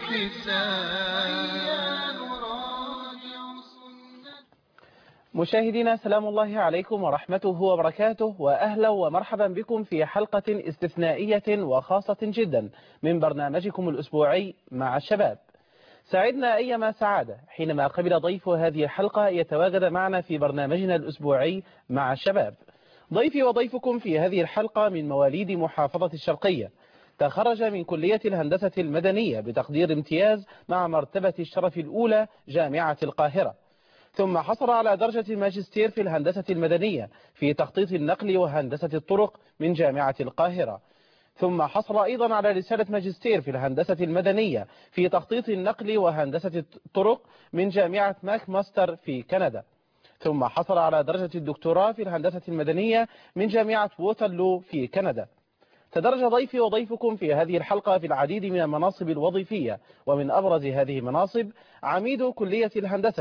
مشاهدينا سلام الله عليكم ورحمته وبركاته، وأهلا ومرحبا بكم في حلقة استثنائية وخاصة جدا من برنامجكم الأسبوعي مع الشباب. سعدنا أيما سعادة حينما قبل ضيف هذه الحلقة يتواجد معنا في برنامجنا الأسبوعي مع الشباب. ضيفي وضيفكم في هذه الحلقة من مواليد محافظة الشرقية، تخرج من كلية الهندسة المدنية بتقدير امتياز مع مرتبة الشرف الأولى جامعة القاهرة، ثم حصل على درجة الماجستير في الهندسة المدنية في تخطيط النقل وهندسة الطرق من جامعة القاهرة، ثم حصل أيضا على رسالة ماجستير في الهندسة المدنية في تخطيط النقل وهندسة الطرق من جامعة ماك ماستر في كندا، ثم حصل على درجة الدكتوراه في الهندسة المدنية من جامعة ووترلو في كندا. تدرج ضيفي وضيفكم في هذه الحلقة في العديد من المناصب الوظيفية، ومن أبرز هذه المناصب عميد كلية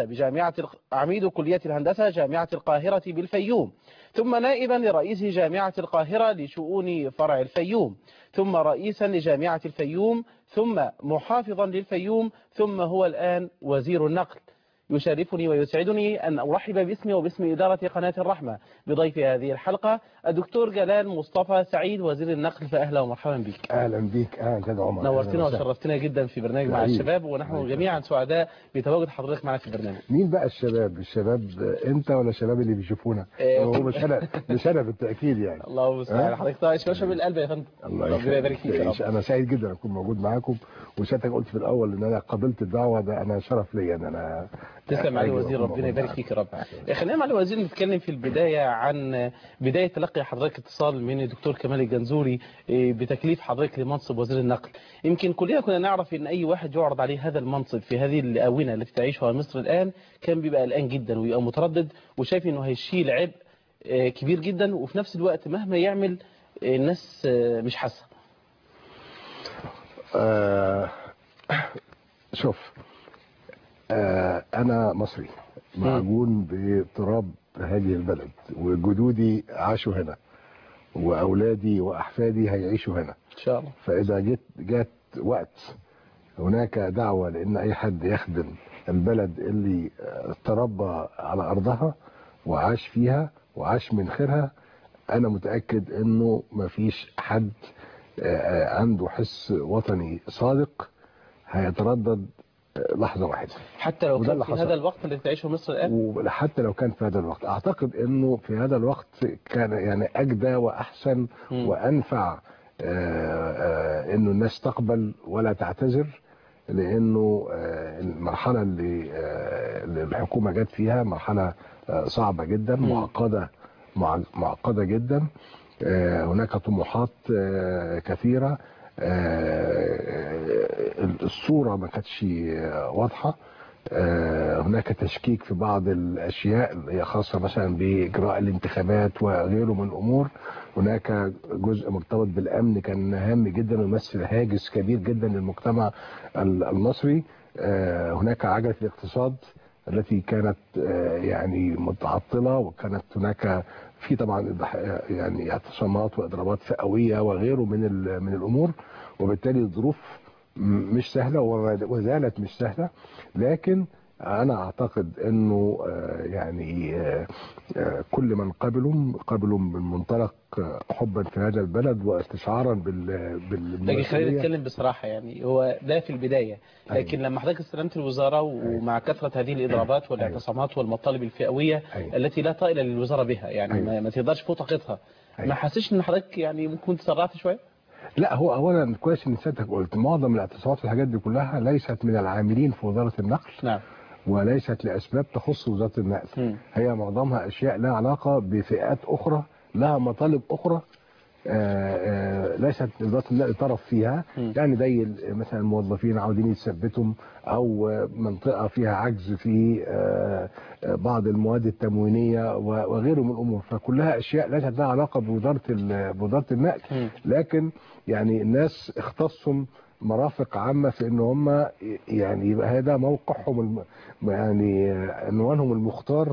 الهندسة جامعة القاهرة بالفيوم، ثم نائبا لرئيس جامعة القاهرة لشؤون فرع الفيوم، ثم رئيسا لجامعة الفيوم، ثم محافظا للفيوم، ثم هو الآن وزير النقل. يشرفني ويسعدني أن أرحب باسمي وباسم إدارة قناة الرحمة بضيف هذه الحلقة الدكتور جلال مصطفى سعيد وزير النقل. فأهلا ومرحبا بك. أهلا بك. أهلا عمر. نورتنا وشرفتنا جدا في برنامج مع الشباب، ونحن جميعا سعداء بتواجد حضرتك معنا في البرنامج. مين بقى الشباب؟ أنت ولا الشباب اللي بيشوفونا؟ هو مش أنا بالتأكيد يعني. الله المستعان. حضرتك شباب القلب يا فندم. الله يبارك فيك. أنا سعيد جدا أكون موجود معاكم، وسيادتك قلت في الأول إن أنا قبلت الدعوة، ده أنا شرف لي أن أنا تسلم علي وزير، ربنا يبارك فيك يا رب. خلينا مع الوزير نتكلم في البداية عن بداية تلقي حضرتك اتصال من الدكتور كمال الجنزوري بتكليف حضرتك لمنصب وزير النقل. يمكن كلنا نعرف ان اي واحد يعرض عليه هذا المنصب في هذه الآونة التي تعيشها مصر الآن كان بيبقى قلقان جدا ويبقى متردد وشايف انه هيشيل عبء كبير جدا، وفي نفس الوقت مهما يعمل الناس مش حاسة. شوف، أنا مصري معجون بتراب هذه البلد، وجدودي عاشوا هنا، وأولادي وأحفادي هيعيشوا هنا إن شاء الله. فإذا جات وقت هناك دعوة لأن أي حد يخدم البلد اللي تربى على أرضها وعاش فيها وعاش من خيرها، أنا متأكد أنه مفيش حد عنده حس وطني صادق هيتردد لحظة واحدة، حتى لو كان في هذا الوقت اللي تعيشه مصر الآن. وحتى لو كان في هذا الوقت أعتقد أنه في هذا الوقت كان يعني أجدى وأحسن وأنفع أنه الناس تقبل ولا تعتذر، لأنه المرحلة اللي الحكومة جت فيها مرحلة صعبة جدا، معقدة جدا، هناك طموحات كثيرة، الصورة ما كانتش واضحة، هناك تشكيك في بعض الأشياء اللي هي خاصة مثلا بإجراء الانتخابات وغيره من الأمور، هناك جزء مرتبط بالأمن كان هام جدا ويمثل هاجس كبير جدا للمجتمع المصري، هناك عجلة الاقتصاد التي كانت يعني متعطلة، وكانت هناك في طبعا يعني اعتصامات واضرابات فئويه وغيره من الامور، وبالتالي الظروف مش سهله وزالت مش سهله، لكن انا اعتقد انه يعني كل من قبلوا من منطلق حبا في هذا البلد واستشعارا لكن خلينا نتكلم بصراحه، يعني هو ده في البدايه، لكن لما حضرتك استلمت الوزاره ومع كثره هذه الاضرابات والاعتصامات والمطالب الفئويه التي لا طائل للوزاره بها، يعني ما تقدرش فوق طاقتها، ما حسيتش ان حضرتك يعني ممكن تسرعت شويه؟ لا، هو اولا كويس ان سيادتك قلت معظم الاعتصامات والحاجات دي كلها ليست من العاملين في وزاره النقل. نعم. وليست لاسباب تخص وزاره النقل، هي معظمها اشياء لها علاقه بفئات اخرى لها مطالب اخرى ليست وزاره النقل طرف فيها، يعني زي مثلا الموظفين عاوزين يثبتهم، او منطقه فيها عجز في بعض المواد التموينيه وغيره من الامور، فكلها اشياء ليست لها علاقه بوزاره النقل، لكن يعني الناس اختصهم مرافق عامه في ان هم يعني يبقى هذا موقعهم يعني عنوانهم المختار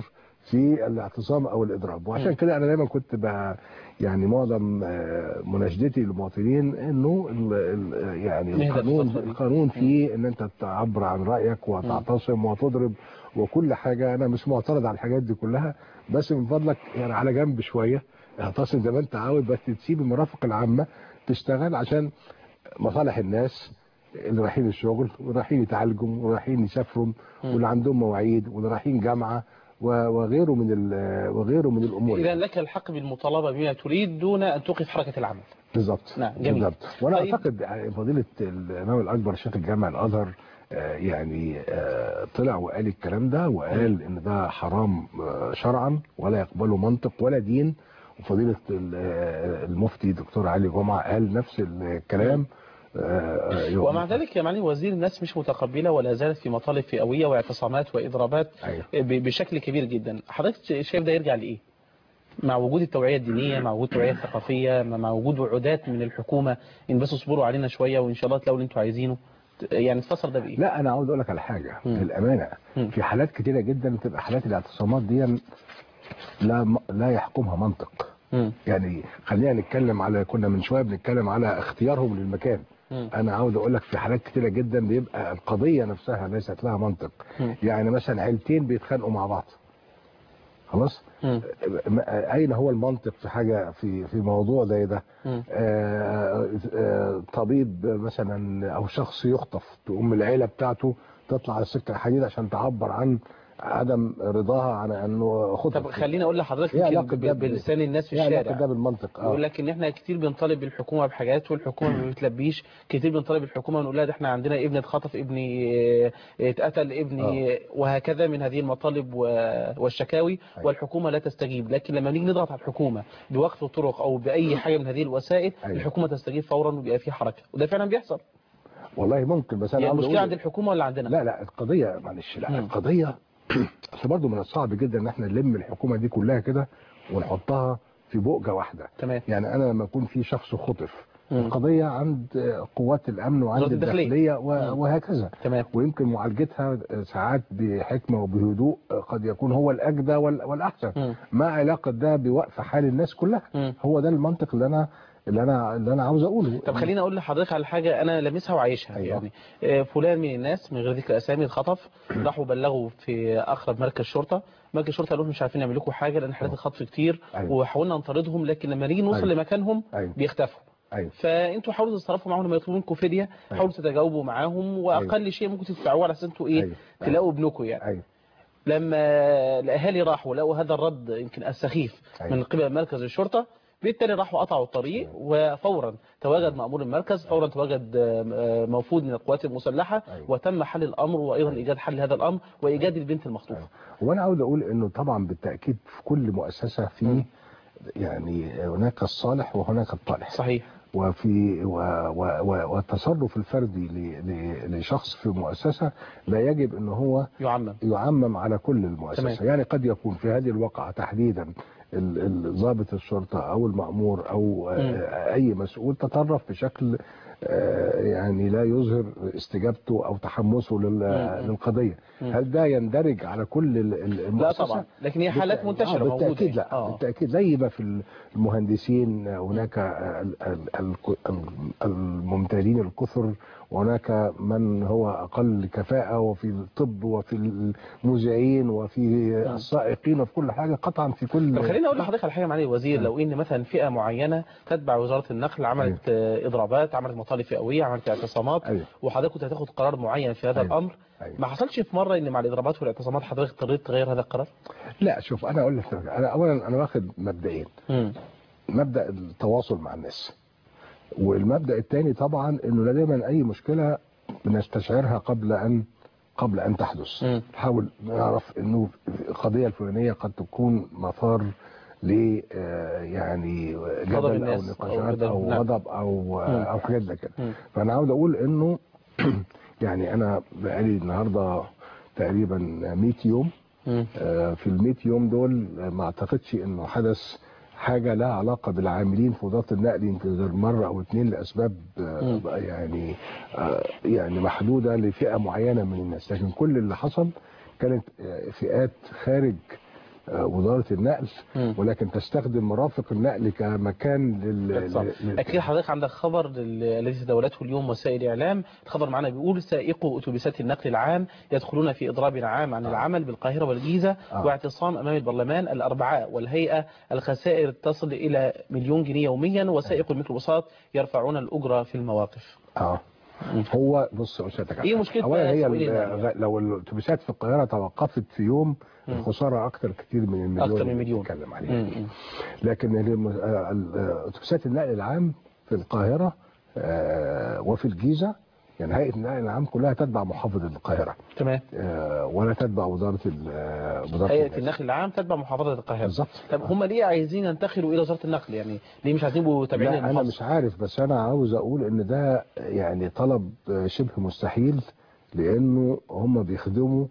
في الاعتصام او الاضراب. وعشان كده انا دايما كنت يعني معظم مناشدتي للمواطنين انه يعني القانون فيه ان انت تعبر عن رايك وتعتصم وتضرب وكل حاجه. انا مش معترض على الحاجات دي كلها، بس من فضلك يعني على جنب شويه، اعتصم زي ما انت عاوز، بس تسيب المرافق العامه تشتغل عشان مصالح الناس اللي رايحين الشغل واللي رايحين يتعالجوا واللي رايحين يسافروا واللي عندهم مواعيد واللي رايحين جامعه وغيره من الامور. اذا لك الحق بالمطالبه بما تريد دون ان توقف حركه العمل. بالظبط. نعم جميل. بالظبط. وانا طيب. اعتقد فضيله الامام الاكبر شيخ الجامع الازهر يعني طلع وقال الكلام ده، وقال ان ده حرام شرعا ولا يقبله منطق ولا دين. وفضيله المفتي دكتور علي جمعه قال نفس الكلام. ومع ذلك يا معالي الوزير الناس مش متقبله ولا زالت في مطالب فئويه واعتصامات واضرابات بشكل كبير جدا. حضرتك شايف ده يرجع لايه؟ مع وجود التوعيه الدينيه، مع وجود التوعيه الثقافيه، مع وجود وعودات من الحكومه ان بس اصبروا علينا شويه وان شاء الله تلاقوا اللي انتوا عايزينه، يعني تفسر ده بايه؟ لا انا عاوز اقول لك على حاجه للامانه. في حالات كتيره جدا بتبقى حالات الاعتصامات دي لا يحكمها منطق. يعني خلينا نتكلم على، كنا من شويه بنتكلم على اختيارهم للمكان. انا عاوز اقول لك في حالات كتيره جدا بيبقى القضيه نفسها ليست لها منطق. يعني مثلا عيلتين بيتخانقوا مع بعض، خلاص، اين هو المنطق في حاجه في موضوع زي ده؟ طبيب مثلا او شخص يخطف، تقوم العيله بتاعته تطلع على السكه الحديد عشان تعبر عن عدم رضاها عن انه خطف. طب خليني اقول لحضرتك بلسان الناس في الشارع، ده بالمنطق. يقول لك ان احنا كتير بنطالب الحكومه بحاجات والحكومه ما بتلبيش، كتير بنطالب الحكومه ونقول لها ده احنا عندنا ابني اتخطف، ابني اتقتل، ابني وهكذا من هذه المطالب والشكاوي. والحكومه لا تستجيب. لكن لما نيجي نضغط على الحكومه بوقف طرق او باي حاجه من هذه الوسائل الحكومه تستجيب فورا وبيبقى في حركه، وده فعلا بيحصل. والله ممكن، بس انا المشكله عند الحكومه ولا عندنا؟ لا القضيه معلش، لا القضيه اصل برضه من الصعب جدا ان احنا نلم الحكومه دي كلها كده ونحطها في بؤجه واحده. تمام. يعني انا لما يكون في شخص خطف، القضيه عند قوات الامن وعند الداخليه وهكذا. تمام. ويمكن معالجتها ساعات بحكمه وبهدوء قد يكون هو الاجدى والاحسن. ما علاقه ده بوقف حال الناس كلها؟ هو ده المنطق اللي انا عاوز اقوله. طب خليني اقول لحضرتك على حاجه انا لامسها وعايشها. يعني فلان من الناس من غير ذكر اسامي اتخطف، راحوا بلغوا في اقرب مركز شرطه، مركز الشرطه قالوا مش عارفين نعمل لكم حاجه لان حالات الخطف كتير. وحاولنا نطاردهم لكن لما نيجي نوصل لمكانهم بيختفوا. فانتوا حاولوا تتصرفوا معاهم لما يطلبوا منكم فديه، حاولوا تتجاوبوا معاهم واقل شيء ممكن تدفعوه على اساس انتوا تلاقوا ابنكم يعني. لما الاهالي راحوا لقوا هذا الرد يمكن السخيف من قبل مركز الشرطه، بالتالي راحوا قطعوا الطريق وفورا تواجد مأمور المركز، فورا تواجد موفود من القوات المسلحة وتم حل الأمر وأيضا إيجاد حل هذا الأمر وإيجاد البنت المخطوفة. وأنا عاوز أقول إنه طبعا بالتأكيد في كل مؤسسة في يعني هناك الصالح وهناك الطالح. صحيح. وفي والتصرف الفردي لشخص في مؤسسة لا يجب أنه هو يعمم على كل المؤسسة. يعني قد يكون في هذه الواقعة تحديدا ضابط الشرطة أو المأمور أو أي مسؤول تطرف بشكل يعني لا يظهر استجابته أو تحمسه للقضية. هل ده يندرج على كل المؤسسة؟ لا طبعا، لكن هي حالات منتشرة موجودة. بالتأكيد لا. بالتأكيد زي ما في المهندسين هناك الممتازين الكثر وهناك من هو أقل كفاءة، وفي الطب وفي المذيعين وفي السائقين وفي كل حاجة قطعا في كل. طب خليني أقول لحضرتك على حاجة معالي الوزير. لو إن مثلا فئة معينة تتبع وزارة النقل عملت إضرابات، عملت مطالب فئوية، عملت اعتصامات، وحضرتك كنت هتاخد قرار معين في هذا الأمر، ما حصلش في مرة إن مع الإضرابات والاعتصامات حضرتك اضطريت تغير هذا القرار؟ لا شوف أنا أقول لك، أنا أولا أنا واخد مبدئين. مبدأ التواصل مع الناس، والمبدأ الثاني طبعا انه لا دايما اي مشكلة بنستشعرها قبل ان تحدث. نحاول نعرف انه القضية الفلانية قد تكون مثار ل يعني جدل او نقاشات او غضب او حاجات زي كده. فانا عاوز اقول انه يعني انا بقالي النهارده تقريبا 100 يوم. في ال 100 يوم دول ما اعتقدش انه حدث حاجة لها علاقة بالعاملين في وزارة النقل يمكن غير مرة أو اتنين لأسباب يعني محدودة لفئة معينة من الناس. لكن كل اللي حصل كانت فئات خارج وزاره النقل، ولكن تستخدم مرافق النقل كمكان اكيد حضرتك عندك خبر الذي تداولته اليوم وسائل الاعلام. الخبر معنا بيقول سائقو اتوبيسات النقل العام يدخلون في اضراب عام عن العمل بالقاهره والجيزه واعتصام امام البرلمان الاربعاء، والهيئه الخسائر تصل الى مليون جنيه يوميا، وسائق الميكروباصات يرفعون الاجره في المواقف. هو بص يا استاذ، ايه مشكله اولا هي لو الاتوبيسات في القاهره توقفت في يوم الخساره اكتر كتير من المليون اكتر من مليون بنتكلم عليه. لكن اتوبيسات النقل العام في القاهره وفي الجيزه، يعني هيئه النقل العام كلها تتبع محافظه القاهره. تمام. ولا تتبع وزاره هيئه النقل العام تتبع محافظه القاهره. بالظبط. طب هم ليه عايزين ينتقلوا الى وزاره النقل؟ يعني ليه مش عايزين يبقوا تابعين للمحافظه؟ انا مش عارف، بس انا عاوز اقول ان ده يعني طلب شبه مستحيل، لانه هم بيخدموا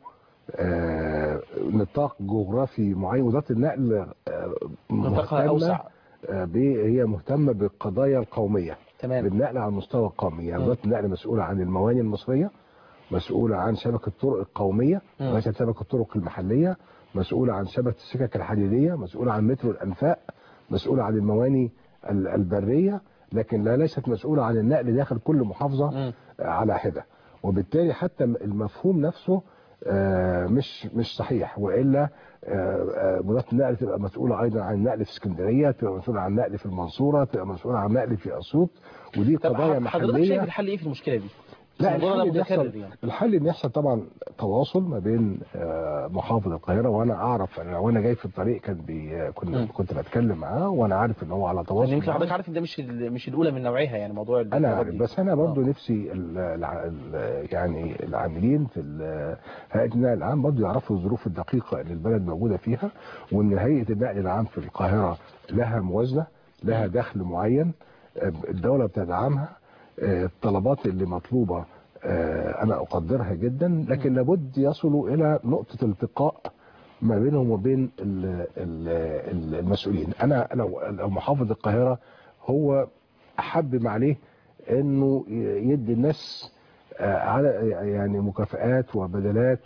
نطاق جغرافي معين. وزاره النقل نطاقها اوسع، هي مهتمه بالقضايا القوميه. تمام. بالنقل على المستوى القومي. يعني وزاره النقل مسؤوله عن المواني المصريه، مسؤوله عن شبكه الطرق القوميه وليس شبكه الطرق المحليه، مسؤوله عن شبكه السكك الحديديه، مسؤوله عن مترو الانفاق، مسؤوله عن المواني البريه، لكن ليست مسؤوله عن النقل داخل كل محافظه على حده. وبالتالي حتى المفهوم نفسه مش صحيح، والا وزاره النقل تبقى مسؤوله ايضا عن النقل في اسكندريه، تبقى مسؤوله عن النقل في المنصوره، تبقى مسؤوله عن النقل في اسيوط، ودي قضايا محليه. حضرتك شايف الحل ايه في المشكله دي؟ لا، الحل ان يحصل طبعا تواصل ما بين محافظ القاهره، وانا اعرف وانا جاي في الطريق كنت بتكلم معاه، وانا عارف ان هو على تواصل. يمكن حضرتك عارف ان ده مش الاولى من نوعها، يعني موضوع انا عارف، بس انا برضو نفسي يعني العاملين في هيئه النقل العام برضو يعرفوا الظروف الدقيقه اللي البلد موجوده فيها، وان هيئه النقل العام في القاهره لها موازنه، لها دخل معين الدوله بتدعمها. الطلبات اللي مطلوبة أنا أقدرها جدا، لكن لابد يصلوا إلى نقطة التقاء ما بينهم وبين المسؤولين. أنا لو محافظ القاهرة هو أحب ما عليه إنه يدي الناس على يعني مكافآت وبدلات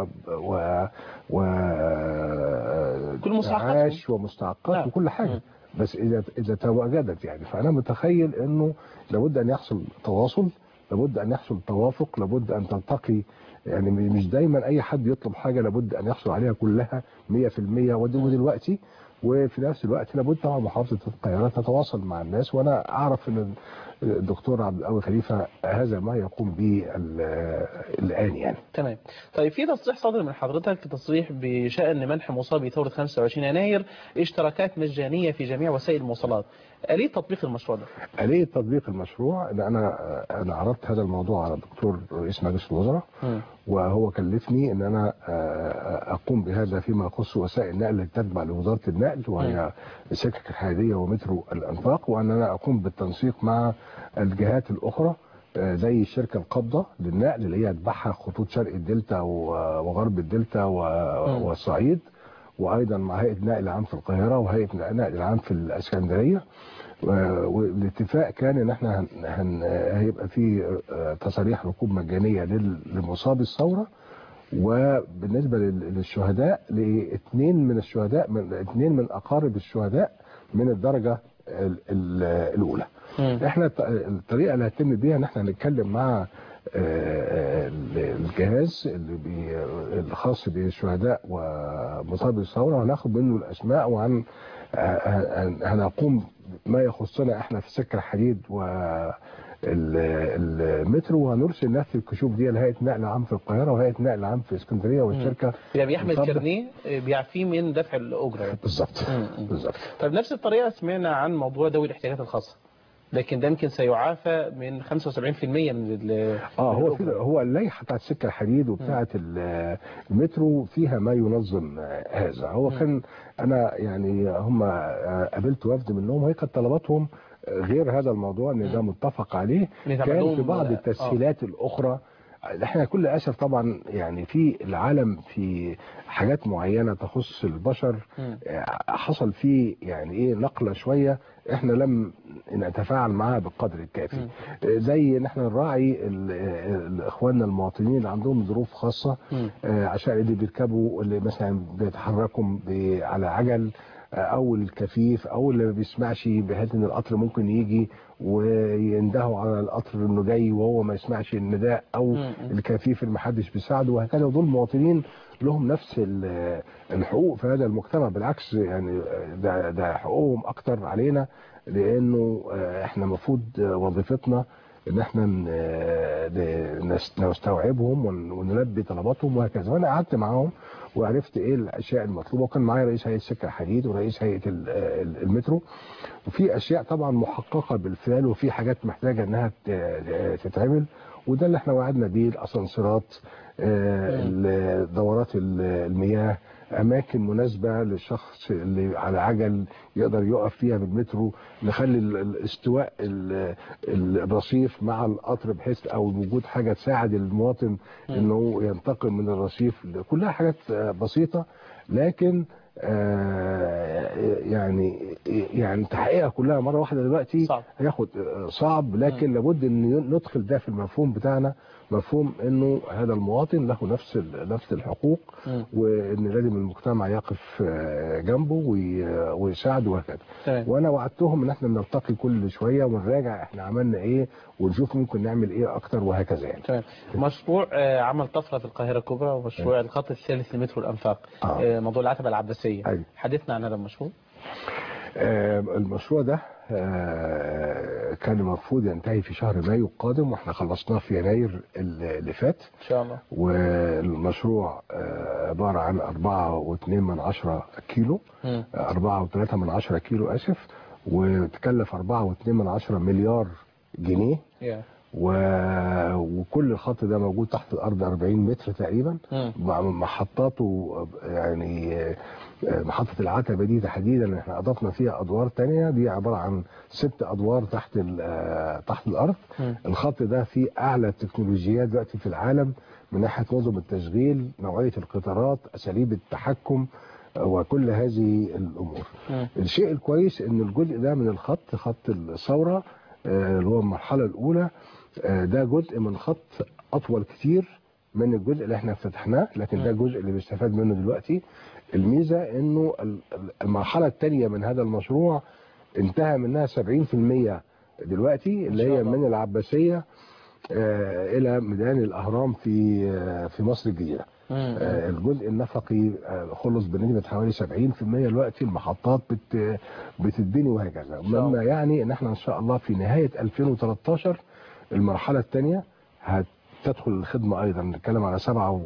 و كل مستحقات ومستحقات وكل حاجة. بس إذا تواجدت يعني، فأنا متخيل إنه لابد أن يحصل تواصل، لابد أن يحصل توافق، لابد أن تلتقي. يعني مش دايما أي حد يطلب حاجة لابد أن يحصل عليها كلها 100%. ودلوقتي وفي نفس الوقت لابد طبعا محافظة القاهرة تتواصل مع الناس، وأنا أعرف أن الدكتور عبد القوي خليفة هذا ما يقوم به الآن يعني. تمام. طيب في تصريح صادر من حضرتك، تصريح بشأن منح مصابي ثورة 25 يناير اشتراكات مجانية في جميع وسائل المواصلات. آلية تطبيق المشروع ده؟ آلية تطبيق المشروع ان انا عرضت هذا الموضوع على الدكتور رئيس مجلس الوزراء، وهو كلفني ان انا اقوم بهذا فيما يخص وسائل النقل التي تتبع لوزارة النقل، وهي السكك الحديدية ومترو الانفاق، وان انا اقوم بالتنسيق مع الجهات الاخرى زي الشركة القابضة للنقل اللي هي تبعها خطوط شرق الدلتا وغرب الدلتا والصعيد، وايضا مع هيئة النقل العام في القاهرة وهيئة النقل العام في الاسكندرية. والاتفاق كان ان احنا هيبقى في تصاريح ركوب مجانية لمصابي الثورة، وبالنسبة للشهداء لاثنين من اقارب الشهداء من الدرجة الاولى. احنا الطريقة اللي هتتم بيها ان احنا هنتكلم مع الجهاز الخاص بالشهداء ومصابي الثورة، هناخد منه الاسماء، هنقوم ما يخصنا احنا في سكة الحديد والمترو، وهنرسل نفس الكشوف دي لهيئة النقل العام في القاهرة وهيئة النقل العام في اسكندرية والشركة. يعني بيحمل كارنيه بيعفيه من دفع الأجرة. بالظبط. طيب نفس الطريقة سمعنا عن موضوع ذوي الاحتياجات الخاصة، لكن ده يمكن سيعافى من 75% من هو اللائحه بتاعت سكه الحديد وبتاعت المترو فيها ما ينظم هذا. هو كان انا يعني هم قابلت وفد منهم، هي كانت طلباتهم غير هذا الموضوع ان ده متفق عليه. كان في بعض التسهيلات الاخرى احنا كل اسف طبعا يعني في العالم في حاجات معينه تخص البشر حصل فيه يعني ايه نقله شويه احنا لم نتفاعل معاها بالقدر الكافي. زي ان احنا نراعي اخواننا المواطنين اللي عندهم ظروف خاصه، عشان اللي بيركبوا اللي مثلا بيتحركوا على عجل او الكفيف او اللي ما بيسمعش، بحيث ان القطر ممكن يجي ويندهوا على القطر انه جاي وهو ما يسمعش النداء، او الكفيف اللي ما حدش بيساعده وهكذا. دول مواطنين لهم نفس الحقوق في هذا المجتمع، بالعكس يعني ده حقوقهم اكتر علينا، لانه احنا المفروض وظيفتنا ان احنا نستوعبهم ونلبي طلباتهم وهكذا. وانا قعدت معاهم وعرفت ايه الاشياء المطلوبه، وكان معايا رئيس هيئه سكه الحديد ورئيس هيئه المترو، وفي اشياء طبعا محققه بالفعل وفي حاجات محتاجه انها تتعمل، وده اللي احنا وعدنا بيه. الاسانسيرات، دورات المياه، اماكن مناسبه للشخص اللي على عجل يقدر يقف فيها بالمترو، نخلي الاستواء الرصيف مع القطر بحيث او وجود حاجه تساعد المواطن انه ينتقل من الرصيف. كلها حاجات بسيطه، لكن يعني تحقيقها كلها مره واحده دلوقتي صعب. هياخد صعب، لكن لابد ان ندخل ده في المفهوم بتاعنا، مفهوم انه هذا المواطن له نفس الحقوق، وان لازم المجتمع يقف جنبه ويساعده وهكذا. وانا وعدتهم ان احنا نلتقي كل شويه ونراجع احنا عملنا ايه ونشوف ممكن نعمل ايه اكتر وهكذا يعني. تمام. مشروع عمل طفره في القاهره الكبرى، ومشروع الخط الثالث لمترو الانفاق، موضوع العتبه العباسيه. حدثنا عن هذا المشروع. المشروع ده كان المفروض ينتهي في شهر مايو القادم، واحنا خلصناه في يناير اللي فات ان شاء الله. والمشروع عباره عن 4.2 كيلو، 4.3 كيلو اسف، وتكلف 4.2 مليار جنيه. وكل الخط ده موجود تحت الارض 40 متر تقريبا، محطاته يعني محطة العتبة دي تحديدا احنا اضفنا فيها ادوار تانية، دي عبارة عن 6 ادوار تحت الارض. الخط ده فيه اعلى تكنولوجيات دلوقتي في العالم من ناحية نظم التشغيل، نوعية القطارات، اساليب التحكم، وكل هذه الامور. الشيء الكويس ان الجزء ده من الخط، خط الثورة اللي هو المرحلة الاولى، ده جزء من خط اطول كتير من الجزء اللي احنا فتحناه، لكن ده الجزء اللي بيستفاد منه دلوقتي. الميزة انه المرحلة الثانية من هذا المشروع انتهى منها 70% دلوقتي، اللي هي من العباسية الى ميدان الاهرام في مصر الجديدة. الجزء النفقي خلص بنسبة حوالي 70% دلوقتي. المحطات بتتبني وهكذا، مما يعني ان احنا ان شاء الله في نهاية 2013 المرحلة الثانية هتدخل الخدمة ايضا. نتكلم على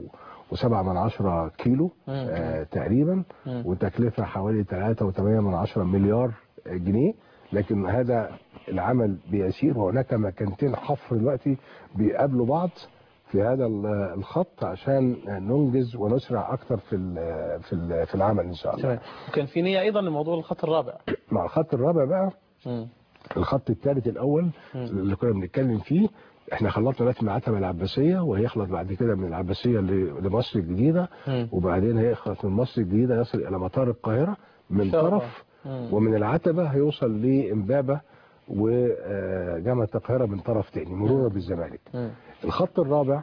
7.7 كيلو تقريبا، وتكلفة حوالي 3.8 مليار جنيه. لكن هذا العمل بيسير، وهناك مكانتين حفر دلوقتي بيقابلوا بعض في هذا الخط عشان ننجز ونسرع اكتر في العمل ان شاء الله. وكان في نية ايضا لموضوع الخط الرابع. مع الخط الرابع بقى الخط الثالث الاول اللي كنا بنتكلم فيه، احنا خلطنا دلوقتي من العتبه العباسيه، وهيخلط بعد كده من العباسيه لمصر الجديده، وبعدين هيخلط من مصر الجديده يصل الى مطار القاهره من طرف، ومن العتبه هيوصل لامبابه وجامعه القاهره من طرف تاني مرورا بالزمالك. الخط الرابع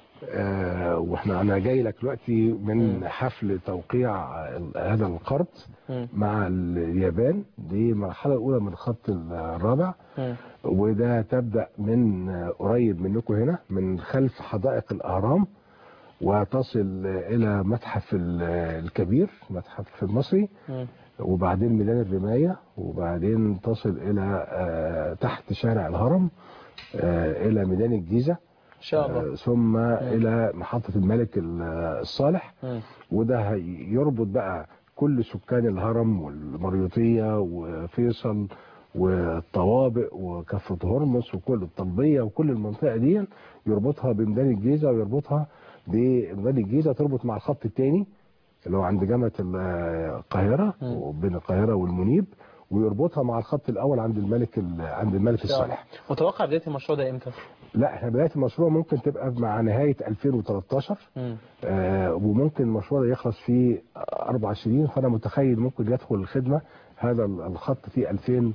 انا جاي لك دلوقتي من حفل توقيع هذا القرض مع اليابان. دي المرحله الاولى من الخط الرابع، وده تبدا من قريب منكم هنا من خلف حدائق الاهرام، وتصل الى متحف الكبير، متحف المصري، وبعدين ميدان الرمايه، وبعدين تصل الى تحت شارع الهرم الى ميدان الجيزه ان شاء الله، ثم الى محطة الملك الصالح. وده يربط بقى كل سكان الهرم والمريوطية وفيصل والطوابق وكفر هرمس وكل الطلبية وكل المنطقة دي، يربطها بميدان الجيزة، ويربطها بميدان الجيزة تربط مع الخط الثاني اللي هو عند جامعة القاهرة وبين القاهرة والمنيب، ويربطها مع الخط الاول عند الملك الصالح. متوقع بدايه المشروع ده امتى؟ لا احنا بدايه المشروع ممكن تبقى مع نهايه 2013. وممكن المشروع ده يخلص في 4 سنين، فانا متخيل ممكن يدخل الخدمه هذا الخط في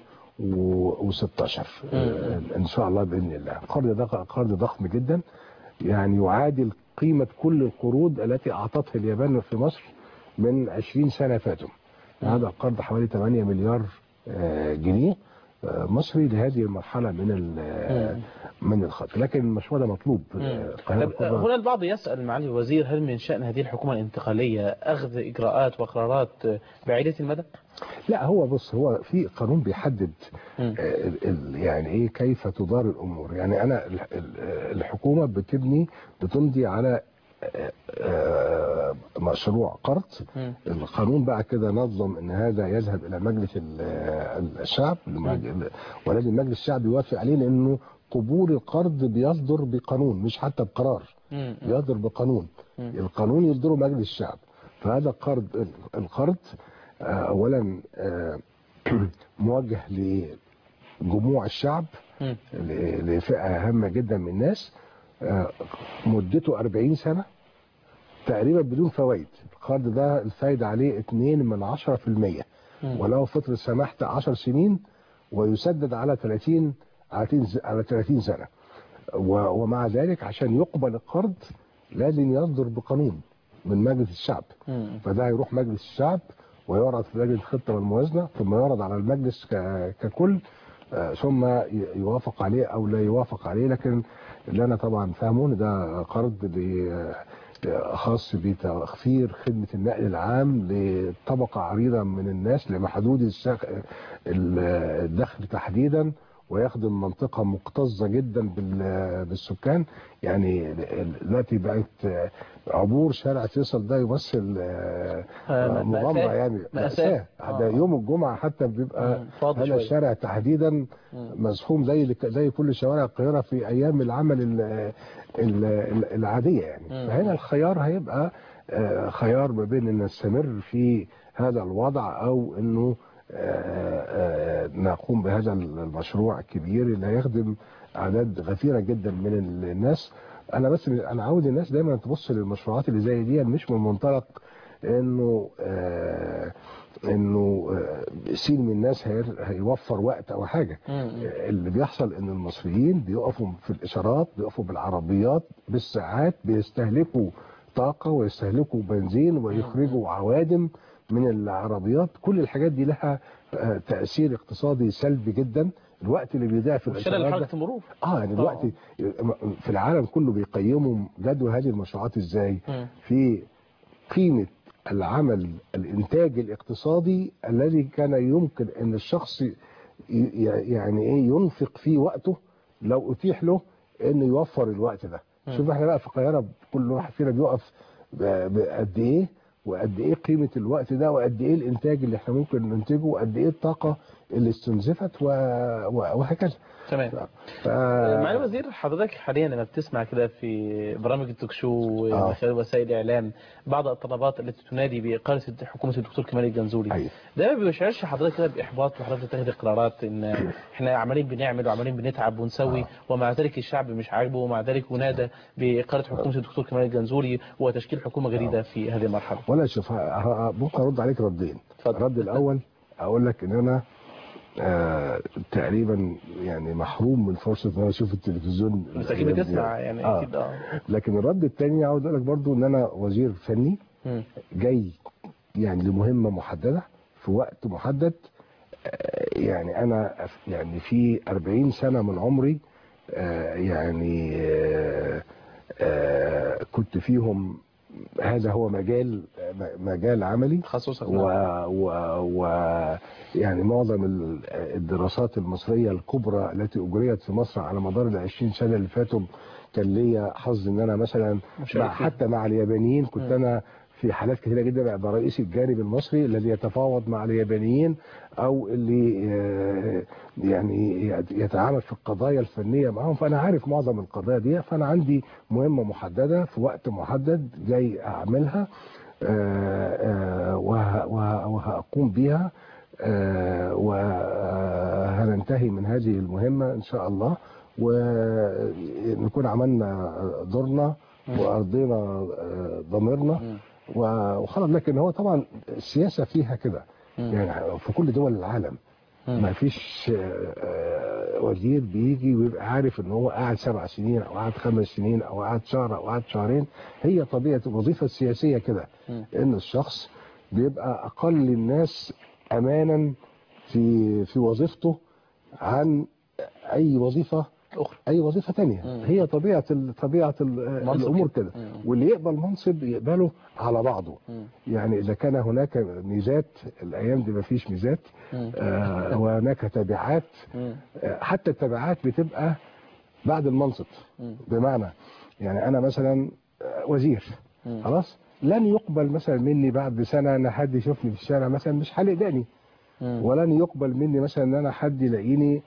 2016 ان شاء الله باذن الله. قرض ضخم جدا، يعني يعادل قيمه كل القروض التي اعطتها اليابان في مصر من 20 سنه فاتوا. هذا القرض حوالي 8 مليار جنيه مصري لهذه المرحله من الخط، لكن المشروع ده مطلوب. هنا البعض يسأل معالي الوزير، هل من شأن هذه الحكومة الانتقالية أخذ إجراءات وقرارات بعيدة المدى؟ لا هو في قانون بيحدد يعني ايه كيف تدار الامور. يعني انا الحكومة بتمضي على مشروع قرض. القانون بقى كده نظم ان هذا يذهب الى مجلس الشعب، ولازم مجلس الشعب يوافق عليه، لانه قبول القرض بيصدر بقانون مش حتى بقرار، بيصدر بقانون. القانون يصدره مجلس الشعب. فهذا القرض اولا موجه لجموع الشعب، لفئة هامة جدا من الناس، مدته 40 سنة تقريبا بدون فوائد. القرض ده الفايدة عليه 2.10%، ولو فترة سماح 10 سنين، ويسدد على 30 سنة. ومع ذلك عشان يقبل القرض لازم يصدر بقانون من مجلس الشعب. فده هيروح مجلس الشعب ويعرض في لجنة الخطة والموازنة، ثم يعرض على المجلس ككل، ثم يوافق عليه او لا يوافق عليه. لكن اللي انا طبعا فاهمه ان ده قرض خاص بتخفيض خدمة النقل العام لطبقة عريضة من الناس، لمحدود الدخل تحديدا، ويخدم منطقة مكتظة جدا بالسكان. يعني دلوقتي بقت عبور شارع فيصل ده يمثل مغامرة، يعني مأساة. ده يوم الجمعة حتى بيبقى هذا الشارع تحديدا مزحوم زي كل شوارع القاهرة في أيام العمل العادية. يعني فهنا الخيار هيبقى خيار ما بين أن نستمر في هذا الوضع أو أنه نقوم بهذا المشروع الكبير اللي هيخدم أعداد غفيرة جدا من الناس. أنا عاوز الناس دايما تبص للمشروعات اللي زي دي مش من منطلق انه سين من الناس هيوفر وقت او حاجه. اللي بيحصل ان المصريين بيقفوا في الاشارات، بيقفوا بالعربيات بالساعات، بيستهلكوا طاقه ويستهلكوا بنزين ويخرجوا عوادم من العربيات. كل الحاجات دي لها تاثير اقتصادي سلبي جدا. الوقت اللي بيضيع في الاشارات حركه المرور يعني الوقت في العالم كله بيقيموا جدوى هذه المشروعات ازاي؟ في قيمه العمل الانتاج الاقتصادي الذي كان يمكن ان الشخص يعني ايه ينفق فيه وقته لو اتيح له انه يوفر الوقت ده. شوف احنا بقى في القاهره كل واحد فينا بيقف بقد ايه، وقد ايه قيمه الوقت ده، وقد ايه الانتاج اللي احنا ممكن ننتجه، وقد ايه الطاقه اللي استنزفت وهكذا. تمام. معالي الوزير، حضرتك حاليا لما بتسمع كده في برامج التوك شو ومن خلال وسائل الاعلام بعض الطلبات التي تنادي باقاله حكومه الدكتور كمال الجنزوري، ده ما بيشعرش حضرتك كده باحباط وحضرتك بتاخد قرارات ان احنا عمالين بنعمل وعمالين بنتعب ونسوي ومع ذلك الشعب مش عاجبه، ومع ذلك ينادى باقاله حكومه الدكتور كمال الجنزوري وتشكيل حكومه جديده في هذه المرحله؟ ولا شوف، ممكن ارد عليك ردين. الرد الاول اقول لك ان انا تقريبا يعني محروم من فرصه ان انا اشوف التلفزيون. بس اكيد بتسمع يعني اكيد. لكن الرد الثاني عاوز اقول لك برضو ان انا وزير فني جاي يعني لمهمه محدده في وقت محدد. يعني انا يعني في 40 سنه من عمري يعني كنت فيهم هذا هو مجال عملي تخصصك. يعني معظم الدراسات المصرية الكبرى التي أجريت في مصر على مدار ال20 سنة اللي فاتوا كان ليا حظ ان انا مثلا حتى مع اليابانيين كنت انا في حالات كثيرة جدا ابقى رئيس الجانب المصري الذي يتفاوض مع اليابانيين او اللي يعني يتعامل في القضايا الفنية معهم. فانا عارف معظم القضايا دي، فانا عندي مهمة محددة في وقت محدد جاي اعملها وهقوم بيها وهننتهي من هذه المهمة إن شاء الله، ونكون عملنا دورنا وأرضينا ضميرنا وخلاص. لكن هو طبعا السياسة فيها كده يعني في كل دول العالم، ما فيش وزير بيجي ويبقى عارف ان هو قاعد 7 سنين او قاعد 5 سنين او قاعد شهر او قاعد شهرين. هي طبيعة الوظيفة السياسية كده، ان الشخص بيبقى اقل الناس امانا في وظيفته عن اي وظيفة أخرى، اي وظيفة تانية. هي طبيعة الامور كده. واللي يقبل منصب يقبله على بعضه. يعني اذا كان هناك ميزات، الايام دي مفيش ميزات، وهناك تبعات. حتى التبعات بتبقى بعد المنصب. بمعنى يعني انا مثلا وزير، خلاص لن يقبل مثلا مني بعد سنة ان حد يشوفني في الشارع مثلا مش حالق دقني، ولن يقبل مني مثلا ان انا حد يلاقيني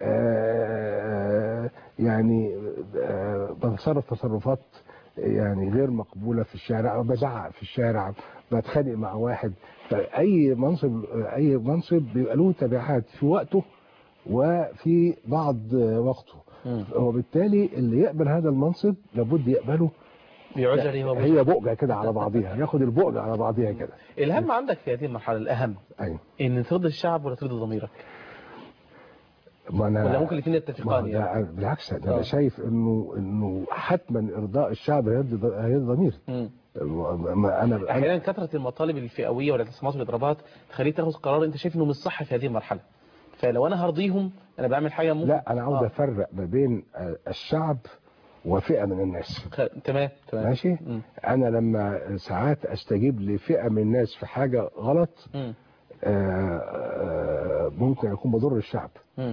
يعني بتصرف تصرفات يعني غير مقبولة في الشارع، او بزعق في الشارع، بتخانق مع واحد. فأي منصب بيبقى له تبعات في وقته وفي بعض وقته. وبالتالي اللي يقبل هذا المنصب لابد يقبله بعذره هي بؤجة كده على بعضيها، ياخد البؤجة على بعضيها كده. الأهم عندك في هذه المرحلة الأهم أيوة. إن ترضي الشعب ولا ترضي ضميرك؟ ولا ممكن الاثنين يتفقان يعني؟ بالعكس انا شايف انه حتما ارضاء الشعب هيرضي ضميري. انا احيانا كثره المطالب الفئويه والاعتصامات والاضرابات تخليك تاخد قرار انت شايف انه مش صح في هذه المرحله، فلو انا هرضيهم انا بعمل حاجه ممكن. لا انا عاوز افرق ما بين الشعب وفئه من الناس. تمام ماشي. انا لما ساعات استجيب لفئه من الناس في حاجه غلط ممكن اكون بضر الشعب،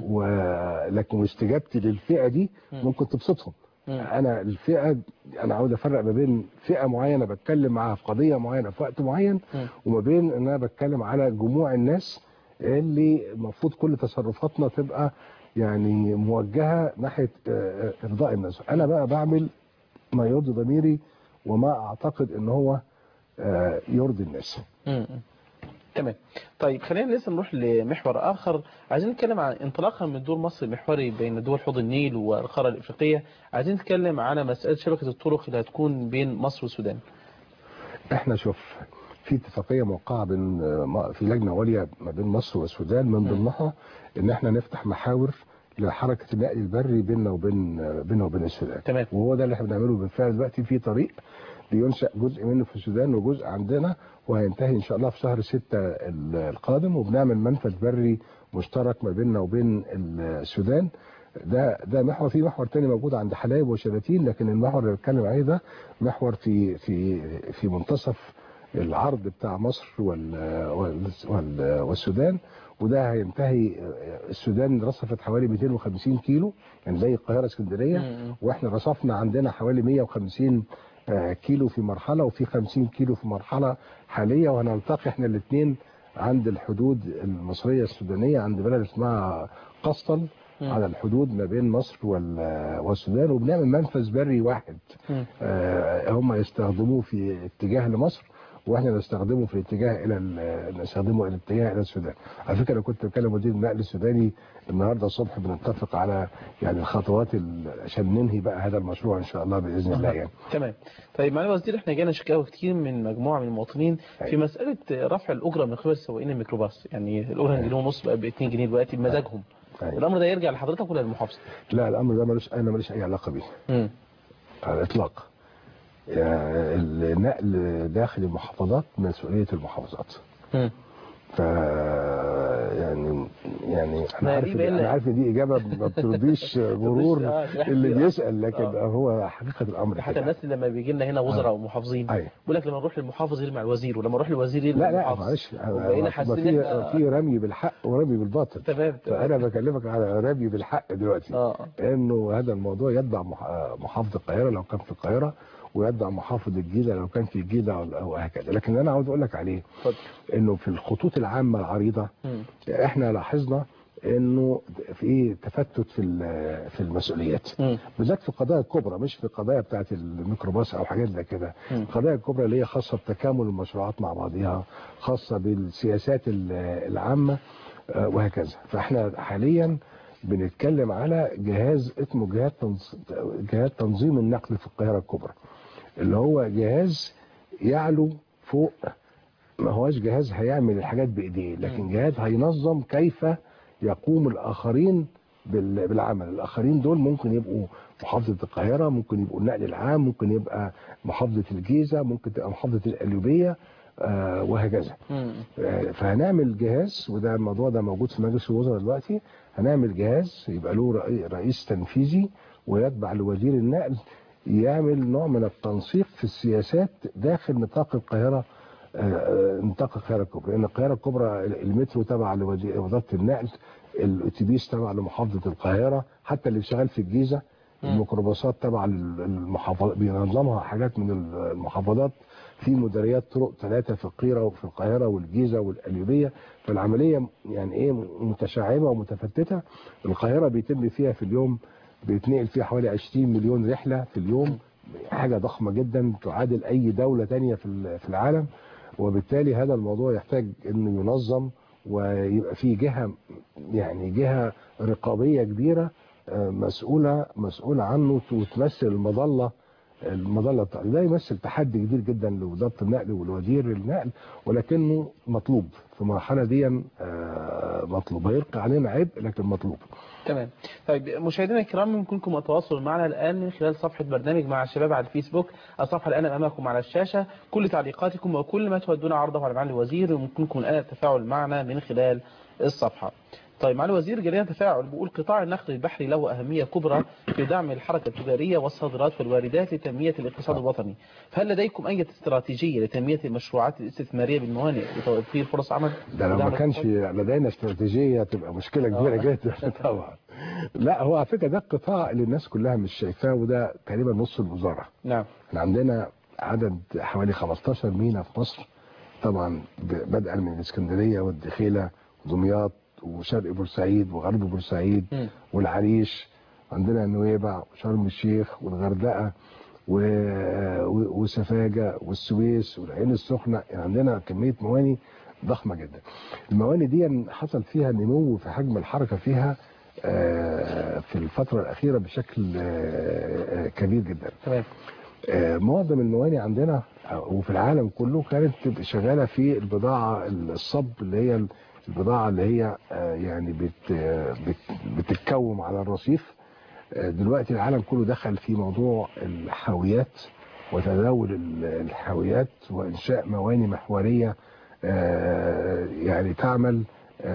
ولكن استجابتي للفئه دي ممكن تبسطهم. انا الفئه انا عاوز افرق ما بين فئه معينه بتكلم معاها في قضيه معينه في وقت معين، وما بين ان انا بتكلم على جموع الناس اللي المفروض كل تصرفاتنا تبقى يعني موجهه ناحيه ارضاء الناس. انا بقى بعمل ما يرضي ضميري وما اعتقد ان هو يرضي الناس. تمام. طيب خلينا لسه نروح لمحور آخر. عايزين نتكلم عن انطلاقا من دور مصر المحوري بين دول حوض النيل والقارة الإفريقية. عايزين نتكلم على مسألة شبكة الطرق اللي هتكون بين مصر والسودان. احنا شوف في اتفاقية موقعة بين في لجنة عليا ما بين مصر والسودان، من ضمنها ان احنا نفتح محاور لحركة النقل البري بيننا وبين السودان. تمام. وهو ده اللي احنا بنعمله بالفعل دلوقتي. في طريق بينشأ جزء منه في السودان وجزء عندنا، وهينتهي ان شاء الله في شهر 6 القادم، وبنعمل منفذ بري مشترك ما بيننا وبين السودان. ده محور. في محور تاني موجود عند حلايب وشلاتين، لكن المحور اللي بتكلم عليه ده محور في منتصف العرض بتاع مصر والسودان، وده هينتهي. السودان رصفت حوالي 250 كيلو يعني زي القاهرة اسكندرية، واحنا رصفنا عندنا حوالي 150 كيلو في مرحلة، وفي 50 كيلو في مرحلة حالية، وهنلتقي احنا الاثنين عند الحدود المصرية السودانية عند بلد اسمها قسطل على الحدود ما بين مصر والسودان، وبنعمل منفذ بري واحد. هم يستخدموه في اتجاه لمصر، واحنا نستخدمه في الاتجاه نستخدمه الاتجاه الى السودان. على فكره انا كنت بكلم مدير النقل السوداني النهارده الصبح، بنتفق على يعني الخطوات عشان ننهي بقى هذا المشروع ان شاء الله باذن الله يعني. تمام. طيب معالي الوزير، احنا جانا شكاوى كتير من مجموعه من المواطنين في مساله رفع الاجره من قبل سواقين الميكروباص، يعني الاجره جنيه ونص بقى ب 2 جنيه دلوقتي بمزاجهم. الامر ده يرجع لحضرتك ولا للمحافظه؟ لا الامر ده ماليش اي علاقه بيه على الاطلاق. النقل داخل المحافظات مسؤولية المحافظات. ف يعني انا عارف دي اجابه ما بترضيش غرور اللي بيسال، لكن هو حقيقه الامر حتى الناس لما بيجي لنا هنا وزراء ومحافظين بيقول لك لما نروح للمحافظ يرمي على الوزير، ولما نروح للوزير يرمي على المحافظ. لا حاسين في رمي بالحق ورمي بالباطل. تمام. فانا بكلمك على رمي بالحق دلوقتي. انه هذا الموضوع يتبع محافظه القاهره لو كان في القاهره، ويتبع محافظ الجيزه لو كان في الجيزه وهكذا. لكن انا عاوز اقول لك عليه انه في الخطوط العامه العريضه احنا لاحظنا انه في تفتت في المسؤوليات، بالذات في القضايا الكبرى، مش في القضايا بتاعت الميكروباص او حاجات زي كده. القضايا الكبرى اللي هي خاصه بتكامل المشروعات مع بعضها، خاصه بالسياسات العامه وهكذا. فاحنا حاليا بنتكلم على جهاز اسمه جهاز تنظيم النقل في القاهره الكبرى، اللي هو جهاز يعلو فوق، ما هوش جهاز هيعمل الحاجات بايديه، لكن جهاز هينظم كيف يقوم الاخرين بالعمل. الاخرين دول ممكن يبقوا محافظه القاهره، ممكن يبقوا النقل العام، ممكن يبقى محافظه الجيزه، ممكن تبقى محافظه القليوبيه وهكذا. فهنعمل جهاز، وده الموضوع ده موجود في مجلس الوزراء دلوقتي. هنعمل جهاز يبقى له رئيس تنفيذي ويتبع لوزير النقل، يعمل نوع من التنسيق في السياسات داخل نطاق القاهره، نطاق القاهره الكبرى. لان القاهره الكبرى المترو تبع لوزاره النقل، الاتوبيس تبع لمحافظه القاهره، حتى اللي شغال في الجيزه الميكروباصات تبع المحافظات، بينظمها حاجات من المحافظات. في مديريات طرق 3 في القيره وفي القاهره والجيزه والقليوبيه، فالعمليه يعني ايه متشعبه ومتفتته. القاهره بيتم فيها في اليوم، بيتنقل فيها حوالي 20 مليون رحله في اليوم، حاجه ضخمه جدا تعادل اي دوله تانية في العالم. وبالتالي هذا الموضوع يحتاج انه ينظم، ويبقى فيه جهه، يعني جهه رقابيه كبيره مسؤوله عنه، وتمثل المظله بتاعته. ده يمثل تحدي كبير جدا لوزاره النقل ولوزير النقل، ولكنه مطلوب في المرحله دي، مطلوب. هيلقي علينا عبء لكن مطلوب. تمام. طيب مشاهدينا الكرام، يمكنكم التواصل معنا الآن من خلال صفحة برنامج مع الشباب على الفيسبوك. الصفحة الآن أمامكم على الشاشة. كل تعليقاتكم وكل ما تودون عرضه على معالي الوزير يمكنكم الآن التفاعل معنا من خلال الصفحة. طيب معالي الوزير، جالنا تفاعل بيقول قطاع النقل البحري له أهمية كبرى في دعم الحركة التجارية والصادرات والواردات لتنمية الاقتصاد الوطني، فهل لديكم أي استراتيجية لتنمية المشروعات الاستثمارية بالموانئ لتوفير فرص عمل؟ ده لو ما كانش لدينا استراتيجية تبقى مشكلة كبيرة جدا طبعا. لا، هو على فكرة ده القطاع اللي الناس كلها مش شايفاه، وده تقريبا نص الوزارة. نعم. احنا عندنا عدد حوالي 15 ميناء في مصر، طبعا بدءا من الاسكندرية والدخيلة ودمياط وشرق بورسعيد وغرب بورسعيد والعريش، عندنا نويبع وشرم الشيخ والغردقة وسفاجة والسويس والعين السخنة. يعني عندنا كمية مواني ضخمة جدا. المواني دي حصل فيها نمو في حجم الحركة فيها في الفترة الأخيرة بشكل كبير جدا. تمام. معظم المواني عندنا وفي العالم كله كانت شغالة في البضاعة الصب، اللي هي البضاعة اللي هي يعني بتتكوم على الرصيف. دلوقتي العالم كله دخل في موضوع الحاويات وتداول الحاويات وإنشاء مواني محورية يعني تعمل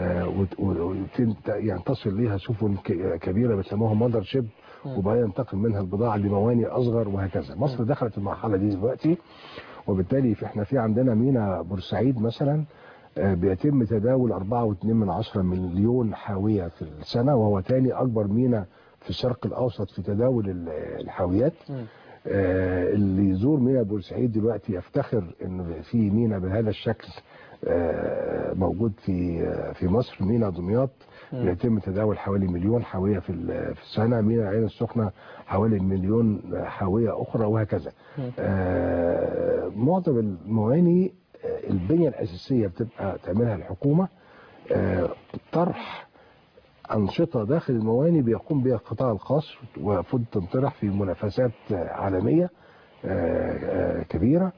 يعني تصل ليها سفن كبيرة بيسموها ماذر شيب، وبقى ينتقل منها البضاعة لمواني أصغر وهكذا. مصر دخلت المرحلة دي دلوقتي، وبالتالي احنا في عندنا ميناء بورسعيد مثلا بيتم تداول 4.2 مليون حاوية في السنة، وهو تاني أكبر ميناء في الشرق الأوسط في تداول الحاويات. اللي يزور ميناء بورسعيد دلوقتي يفتخر إن في ميناء بهذا الشكل موجود في مصر. ميناء دمياط بيتم تداول حوالي 1 مليون حاوية في السنة. ميناء العين السخنة حوالي 1 مليون حاوية أخرى وهكذا. معظم المواني البنية الأساسية بتبقى تعملها الحكومة، طرح أنشطة داخل المواني بيقوم بها القطاع الخاص، وفد تنطرح في منافسات عالمية كبيرة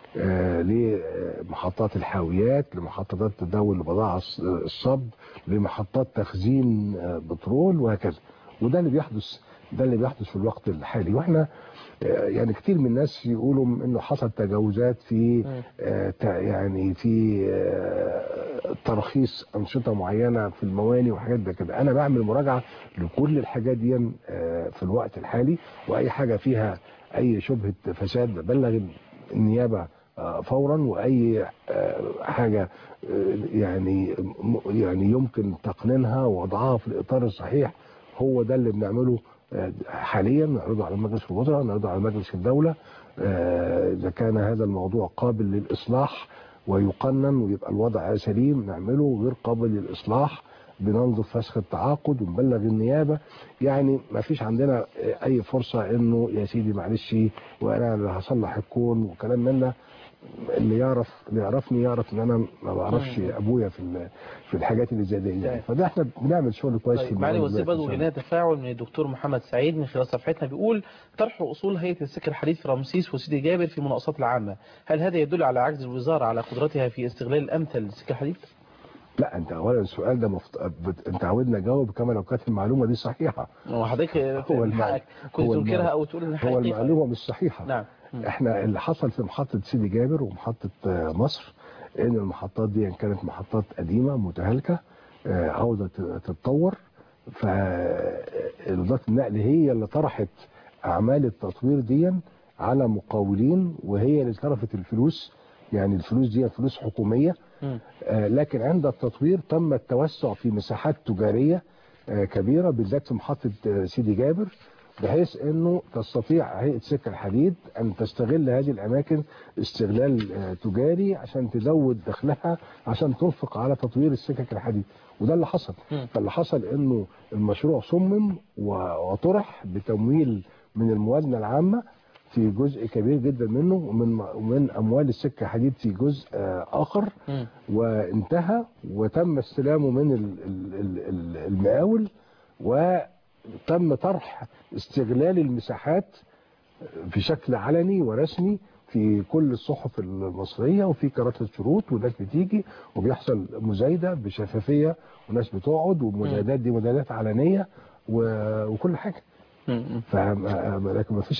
لمحطات الحاويات، لمحطات تداول البضاعة الصب، لمحطات تخزين بترول وهكذا. وده اللي بيحدث في الوقت الحالي. واحنا يعني كتير من الناس يقولوا انه حصل تجاوزات في يعني في ترخيص انشطه معينه في المواني وحاجات زي كده. انا بعمل مراجعه لكل الحاجات دي في الوقت الحالي، واي حاجه فيها اي شبهه فساد ببلغ النيابه فورا، واي حاجه يعني يمكن تقنينها ووضعها في الاطار الصحيح هو ده اللي بنعمله حاليا. نعرضه على مجلس الوزراء، نعرضه على مجلس الدولة. إذا كان هذا الموضوع قابل للإصلاح ويقنن ويبقى الوضع سليم نعمله، غير قابل للإصلاح بننظر فسخ التعاقد ونبلغ النيابه. يعني ما فيش عندنا اي فرصه انه يا سيدي معلش وانا اللي هصلح الكون وكلام من ده. اللي يعرفني يعرف ان انا ما بعرفش ابويا في الحاجات اللي زي دي يعني. فده احنا بنعمل شغل كويس في طيب معالي الموضوع وزير، برضه لنا تفاعل من الدكتور محمد سعيد من خلال صفحتنا، بيقول طرح اصول هيئه السكه الحديد في رمسيس وسيدي جابر في المناقصات العامه، هل هذا يدل على عجز الوزاره على قدرتها في استغلال الامثل للسكه الحديد؟ لا، انت اولا السؤال ده انت عاودنا جاوب كما لو كانت المعلومه دي صحيحه. هو حضرتك من حقك كنت تنكرها او تقول ان هو حقيقه. المعلومه مش صحيحه. نعم. احنا اللي حصل في محطه سيدي جابر ومحطه مصر ان المحطات دي كانت محطات قديمه متهالكه عاوزه تتطور. فوزاره النقل هي اللي طرحت اعمال التطوير دي على مقاولين، وهي اللي صرفت الفلوس. يعني الفلوس دي فلوس حكوميه. لكن عند التطوير تم التوسع في مساحات تجاريه كبيره بالذات في محطه سيدي جابر، بحيث انه تستطيع هيئه سكه الحديد ان تستغل هذه الاماكن استغلال تجاري عشان تزود دخلها عشان تنفق على تطوير السكك الحديد. وده اللي حصل. فاللي حصل انه المشروع صمم وطرح بتمويل من الموازنه العامه في جزء كبير جدا منه، ومن اموال السكه حديد في جزء اخر، وانتهى وتم استلامه من المقاول، وتم طرح استغلال المساحات في شكل علني ورسمي في كل الصحف المصريه وفي كراسة شروط، والناس بتيجي وبيحصل مزايده بشفافيه وناس بتقعد، والمزايدات دي مزايدات علنيه وكل حاجه. لكن ما فيش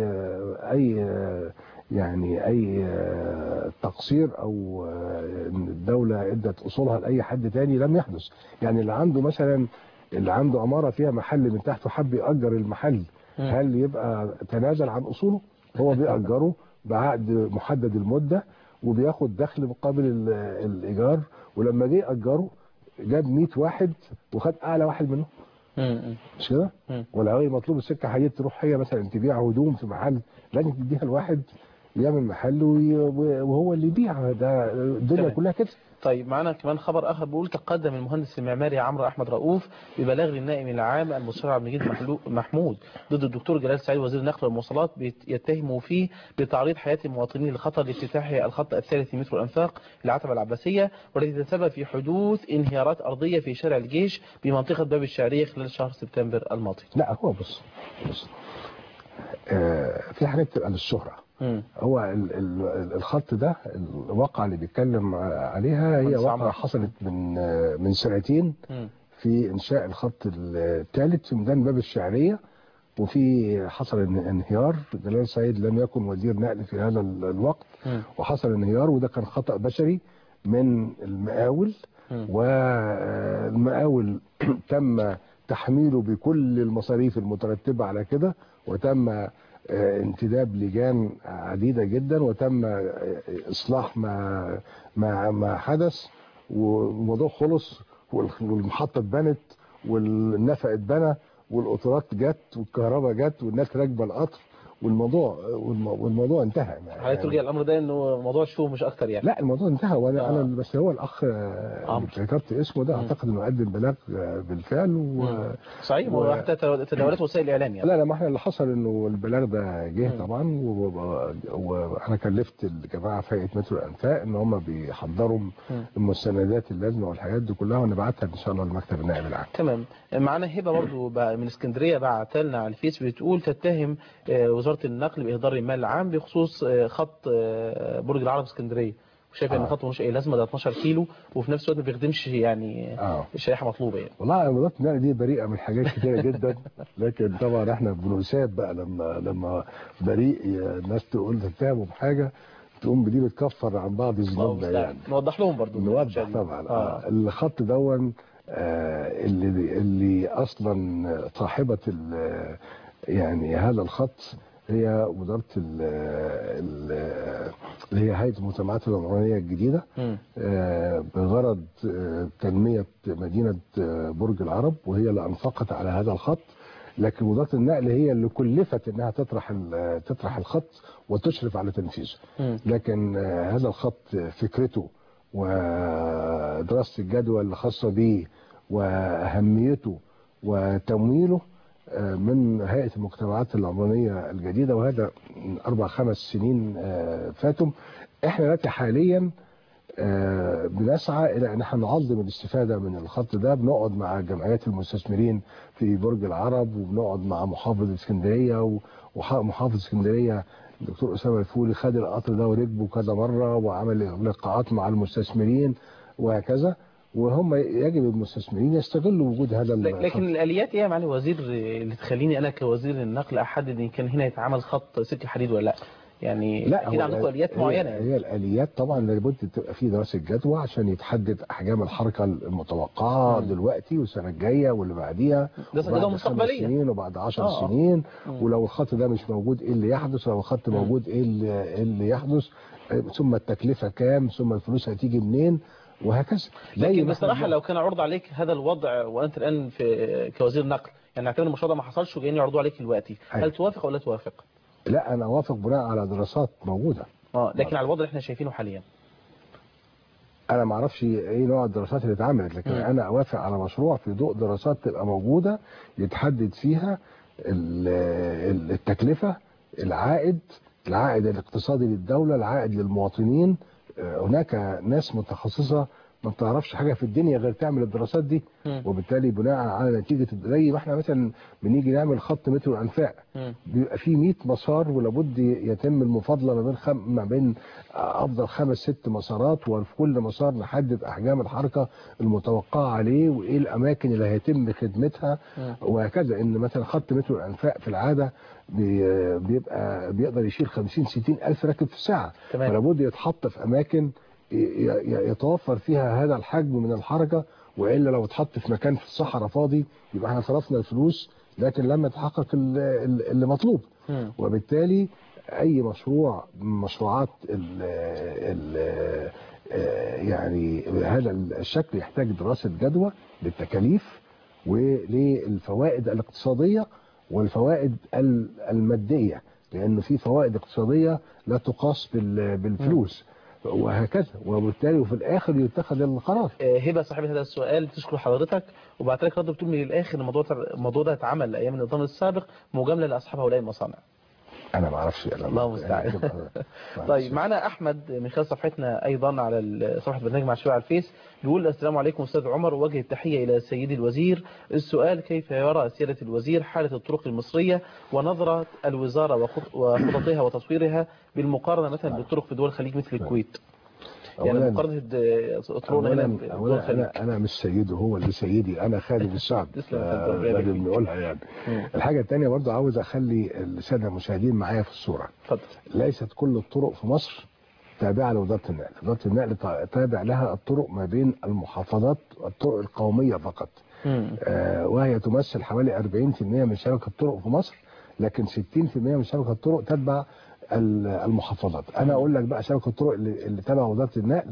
اي يعني اي تقصير او الدوله ادت اصولها لاي حد تاني، لم يحدث. يعني اللي عنده عماره فيها محل من تحت وحب يأجر المحل، هل يبقى تنازل عن اصوله؟ هو بيأجره بعقد محدد المده وبياخد دخل مقابل الايجار، ولما جه يأجره جاب 100 واحد وخد اعلى واحد منهم. مش كده؟ ولا هي مطلوب السكه حديد تروح هي مثلا تبيع هدوم في محل، لازم تديها لواحد يعمل محل وهو اللي يبيع. ده الدنيا كلها كده. طيب معنا كمان خبر اخر بيقول تقدم المهندس المعماري عمرو احمد رؤوف ببلاغ للنائب العام المستشار عبد المجيد محمود ضد الدكتور جلال سعيد وزير النقل والمواصلات، يتهمه فيه بتعريض حياه المواطنين لخطر لافتتاح الخط الثالث مترو الانفاق العتبه العباسيه، والذي تسبب في حدوث انهيارات ارضيه في شارع الجيش بمنطقه باب الشعريه خلال شهر سبتمبر الماضي. لا، هو بص في حاجات تبقى للشهره. هو الخط ده الواقعة اللي بيتكلم عليها هي واقعة حصلت من سنتين في إنشاء الخط الثالث في ميدان باب الشعرية، وفي حصل انهيار. جلال سعيد لم يكن وزير نقل في هذا الوقت، وحصل انهيار، وده كان خطأ بشري من المقاول. والمقاول تم تحميله بكل المصاريف المترتبة على كده، وتم انتداب لجان عديدة جدا، وتم إصلاح ما حدث، والموضوع خلص، والمحطة اتبنت والنفق اتبنى والقطارات جت والكهرباء جت والناس راكبة القطر، والموضوع انتهى. حضرتك ترجع الامر ده انه موضوع شو مش اكتر يعني؟ لا، الموضوع انتهى. وانا بس هو الاخ اللي ذكرت اسمه ده اعتقد انه قدم بلاغ بالفعل صحيح. وحتى تداولات وسائل الاعلام يعني. لا، ما احنا اللي حصل انه البلاغ ده جه طبعا، وانا كلفت الجماعه في هيئه مترو الانفاق ان هم بيحضروا المستندات اللازمه والحاجات دي كلها، ونبعتها ان شاء الله لمكتب النائب العام. تمام. معانا هبه برضو من اسكندريه بعت لنا على الفيس، بتقول تتهم وزاره النقل باهدار المال العام بخصوص خط برج العرب اسكندريه، وشايفه ان خط ملوش اي لازمه، ده 12 كيلو وفي نفس الوقت ما بيخدمش يعني شريحه مطلوبه يعني. والله وزاره النقل دي بريئه من حاجات كتيره جدا، لكن طبعا احنا بنساب بقى لما بريء الناس تقول تتهموا بحاجه تقوم بدي بتكفر عن بعض الذنوب يعني. نوضح لهم برضو. نوضح طبعا. الخط دون اللي اصلا صاحبه يعني هذا الخط هي وزاره اللي هي هيئه المجتمعات العمرانيه الجديده بغرض تنميه مدينه برج العرب، وهي اللي انفقت على هذا الخط. لكن وزاره النقل هي اللي كلفت انها تطرح الخط وتشرف على تنفيذه. لكن هذا الخط فكرته ودراسه الجدوى الخاصه به واهميته وتمويله من هيئه المجتمعات العمرانيه الجديده، وهذا من 4-5 سنين فاتوا. احنا دلوقتي حاليا بنسعى الى ان احنا نعظم الاستفاده من الخط ده. بنقعد مع جمعيات المستثمرين في برج العرب، وبنقعد مع محافظ اسكندريه، ومحافظ اسكندريه الدكتور اسامه الفولي خد القطر ده وركبه كذا مره وعمل لقاءات مع المستثمرين وهكذا. وهم يجب المستثمرين يستغلوا وجود هذا الخط. لكن الاليات ايه يا معالي الوزير اللي تخليني انا كوزير النقل احدد ان كان هنا يتعمل خط سكه حديد ولا لا؟ يعني لا، اكيد عندكم اليات معينه يعني. هي الاليات طبعا لابد تبقى في دراسه جدوى عشان يتحدد احجام الحركه المتوقعه دلوقتي والسنه الجايه واللي بعديها، دراسه جدوى مستقبليه، 5 سنين وبعد 10 سنين. ولو الخط ده مش موجود ايه اللي يحدث، ولو الخط موجود ايه اللي يحدث، ثم التكلفه كام، ثم الفلوس هتيجي منين، وهكذا. لكن بصراحه لو كان عرض عليك هذا الوضع وانت الان في كوزير نقل، يعني نعتبر المشروع ده ما حصلش وجايين يعرضوه عليك دلوقتي، هل توافق ولا توافق؟ لا، انا اوافق بناء على دراسات موجوده. لكن على الوضع اللي احنا شايفينه حاليا انا ما اعرفش ايه نوع الدراسات اللي اتعملت، لكن انا اوافق على مشروع في ضوء دراسات تبقى موجوده يتحدد فيها التكلفه، العائد الاقتصادي للدوله، العائد للمواطنين. هناك ناس متخصصه ما بتعرفش حاجه في الدنيا غير تعمل الدراسات دي، وبالتالي بناء على نتيجه زي ما احنا مثلا بنيجي نعمل خط مترو الانفاق، بيبقى فيه 100 مسار ولابد يتم المفاضله ما بين افضل 5-6 مسارات، وفي كل مسار نحدد احجام الحركه المتوقعه عليه وايه الاماكن اللي هيتم خدمتها وهكذا. ان مثلا خط مترو الانفاق في العاده بيقدر يشيل 50-60 الف راكب في الساعه، فلابد يتحط في اماكن يتوفر فيها هذا الحجم من الحركه، والا لو اتحط في مكان في الصحراء فاضي يبقى احنا صرفنا الفلوس لكن لم يتحقق اللي مطلوب. وبالتالي اي مشروع من مشروعات يعني هذا الشكل يحتاج دراسه جدوى للتكاليف وللفوائد الاقتصاديه والفوائد الماديه، لانه في فوائد اقتصاديه لا تقاس بالفلوس وهكذا، وبالتالي وفي الاخر يتخذ القرار. هبه صاحبه هذا السؤال تشكر حضرتك، وبعد ذلك رد بتقول من الاخر الموضوع ده اتعمل ايام النظام السابق مجامله لاصحاب هؤلاء المصانع. انا ما اعرفش، الله المستعان. طيب معنا احمد من خلال صفحتنا ايضا على صفحه برنامج مع الشباب على الفيس، بيقول السلام عليكم استاذ عمر، وجه التحيه الى سيدي الوزير. السؤال كيف يرى سياده الوزير حاله الطرق المصريه ونظره الوزاره وخططها وتطويرها بالمقارنه مثلا بالطرق في دول الخليج مثل الكويت؟ يعني مقارنة طرقنا هنا بدول الخليج. انا مش سيده، هو اللي سيدي، انا خادم الشعب لازم نقولها يعني. الحاجه الثانيه برضو عاوز اخلي الساده المشاهدين معايا في الصوره. اتفضل. ليست كل الطرق في مصر تابعه لوزاره النقل، وزاره النقل تابع لها الطرق ما بين المحافظات، الطرق القوميه فقط، وهي تمثل حوالي 40% من شبكه الطرق في مصر، لكن 60% من شبكه الطرق تتبع المحافظات. انا اقول لك بقى شبكه الطرق اللي تبع وزاره النقل: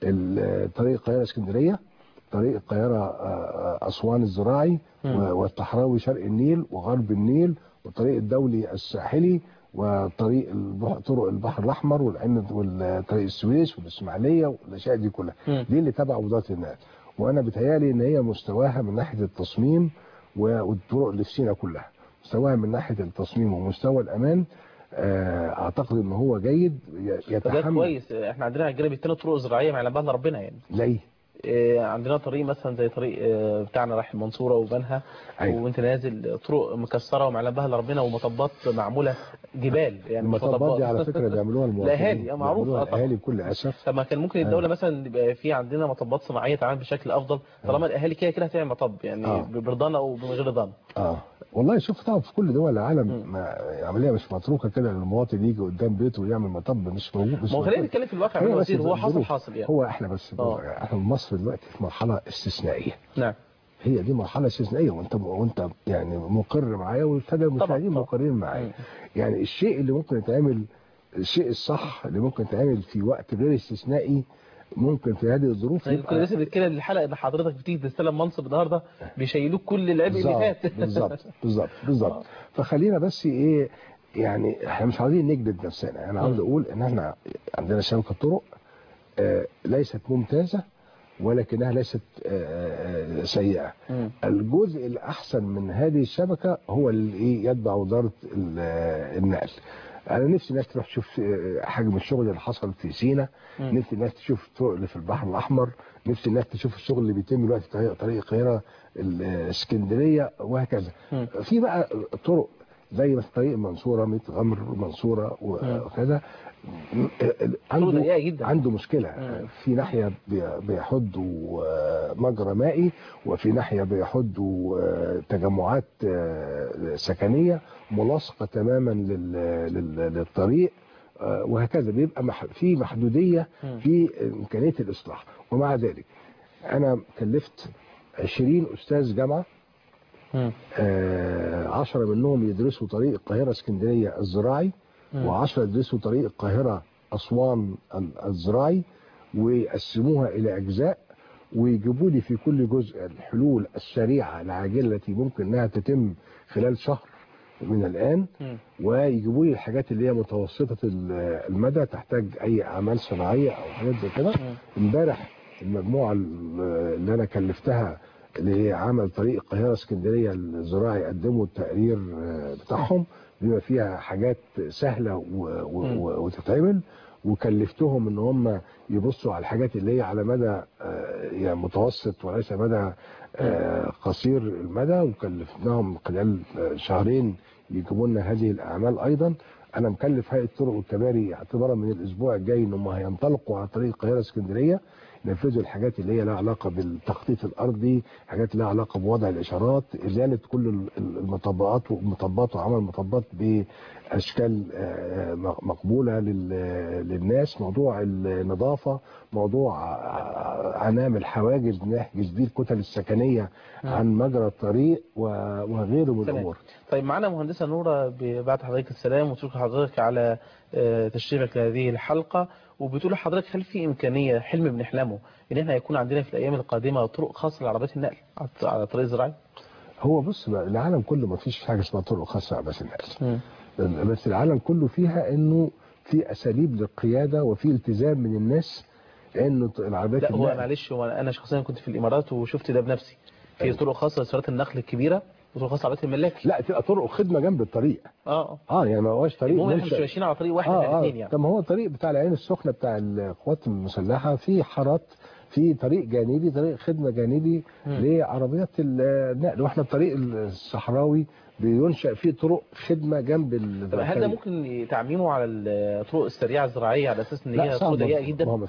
طريق القاهره اسكندريه، طريق القاهره اسوان الزراعي، والطحراوي شرق النيل وغرب النيل، والطريق الدولي الساحلي، وطريق طرق البحر الاحمر والطريق السويس والاسماعيليه والاشياء دي كلها. دي اللي تبع وزاره النقل، وانا بتهيالي ان هي مستواها من ناحيه التصميم والطرق اللي في سينا كلها مستواها من ناحيه التصميم ومستوى الامان اعتقد ان هو جيد يتحمل. ده كويس. احنا عندنا على الجانب الثاني طرق زراعيه ما يعلم بها الا ربنا يعني. ليه؟ عندنا طريق مثلا زي طريق بتاعنا رايح المنصوره وبنها، أيوة. وانت نازل طرق مكسره وما يعلم بها الا ربنا، ومطبات معموله جبال يعني. المطبات دي على فكره بيعملوها المواطنين، الاهالي معروفه الاهالي بكل اسف. طب ما كان ممكن الدوله مثلا يبقى في عندنا مطبات صناعيه تعمل بشكل افضل، طالما الاهالي كده هتعمل مطب يعني برضانا او من غير رضانا. والله شوف، طبعا في كل دول العالم عمليه مش متروكه كده للمواطن يجي قدام بيته ويعمل مطب، مش موجود. ما هو خلينا نتكلم في الواقع يا وزير، هو حاصل يعني. هو احنا بس احنا مصر دلوقتي في مرحله استثنائيه. نعم. هي دي مرحله استثنائيه، وانت يعني مقر معايا والساده المشاهدين مقرين معايا. يعني الشيء اللي ممكن يتعمل، الشيء الصح اللي ممكن يتعمل في وقت غير استثنائي ممكن في هذه الظروف يبقى لسه بنتكلم الحلقه ان حضرتك بتيجي تستلم منصب النهارده بيشيلوك كل العبء اللي فات. بالظبط. فخلينا بس ايه يعني، احنا مش عاوزين نجلد نفسنا. انا عاوز اقول ان احنا عندنا شبكه طرق ليست ممتازه، ولكنها ليست سيئة. الجزء الأحسن من هذه الشبكة هو اللي يتبع وزارة النقل. أنا نفسي الناس تروح تشوف حجم الشغل اللي حصل في سيناء، نفسي الناس تشوف الطرق اللي في البحر الأحمر، نفسي الناس تشوف الشغل اللي بيتم دلوقتي في طريق القاهرة الإسكندرية وهكذا. في بقى طرق زي مثلا طريق المنصورة، ميت غمر المنصورة وكذا، عنده مشكلة. في ناحية بيحدوا مجرى مائي، وفي ناحية بيحدوا تجمعات سكنية ملاصقة تماما للطريق، وهكذا. بيبقى في محدودية في إمكانية الإصلاح. ومع ذلك أنا كلفت 20 أستاذ جامعة، 10 منهم يدرسوا طريق القاهرة اسكندرية الزراعي، و10 يدرسوا طريق القاهرة أسوان الزراعي، ويقسموها إلى أجزاء، ويجيبوا لي في كل جزء الحلول السريعة العاجلة التي ممكن أنها تتم خلال شهر من الآن، ويجيبوا لي الحاجات اللي هي متوسطة المدى تحتاج أي أعمال صناعية أو حاجات زي كده. امبارح المجموعة اللي أنا كلفتها اللي هي عمل طريق القاهرة اسكندرية الزراعي قدموا التقرير بتاعهم، بما فيها حاجات سهلة وتتعمل، وكلفتهم ان هم يبصوا على الحاجات اللي هي على مدى يعني متوسط وليس مدى قصير المدى، وكلفناهم خلال شهرين يجيبوا لنا هذه الاعمال. ايضا انا مكلف هيئة الطرق والكباري اعتبارا من الاسبوع الجاي ان هم هينطلقوا على طريق القاهرة اسكندرية، ينفذوا الحاجات اللي هي لها علاقة بالتخطيط الأرضي، حاجات لها علاقة بوضع الإشارات، إزالة كل المطبات وعمل مطبات بأشكال مقبولة للناس، موضوع النظافة، موضوع عنام الحواجز، نحجز بيه الكتل السكنية عن مجرى الطريق وغيره من الأمور. طيب معنا مهندسة نورة بعد حضرتك السلام، وشكرا حضرتك على تشريفك لهذه الحلقة. وبتقول لحضرتك هل في إمكانية حلم بنحلمه إن احنا يكون عندنا في الأيام القادمة طرق خاصة لعربيات النقل على طريق الزراعي؟ هو بص بقى، العالم كله ما فيش حاجة اسمها طرق خاصة لعربيات النقل، بس العالم كله فيها إنه في أساليب للقيادة وفي التزام من الناس إنه العربيات لا هو معلش، هو أنا شخصيا كنت في الإمارات وشفت ده بنفسي، في طرق خاصة لسيارات النقل الكبيرة وطرق خاصة لعربيات الملاك. لا تبقى طرق خدمة جنب الطريق. يعني ما هوش طريق احنا مش ماشيين على طريق واحد الاثنين يعني. طب ما هو الطريق بتاع العين السخنة بتاع القوات المسلحة في حارات، في طريق جانبي، طريق خدمة جانبي لعربيات النقل، واحنا الطريق الصحراوي بينشأ فيه طرق خدمة جنب طب هل ده ممكن تعميمه على الطرق السريعة الزراعية على اساس ان هي طرق ضيقة جدا؟ ما هو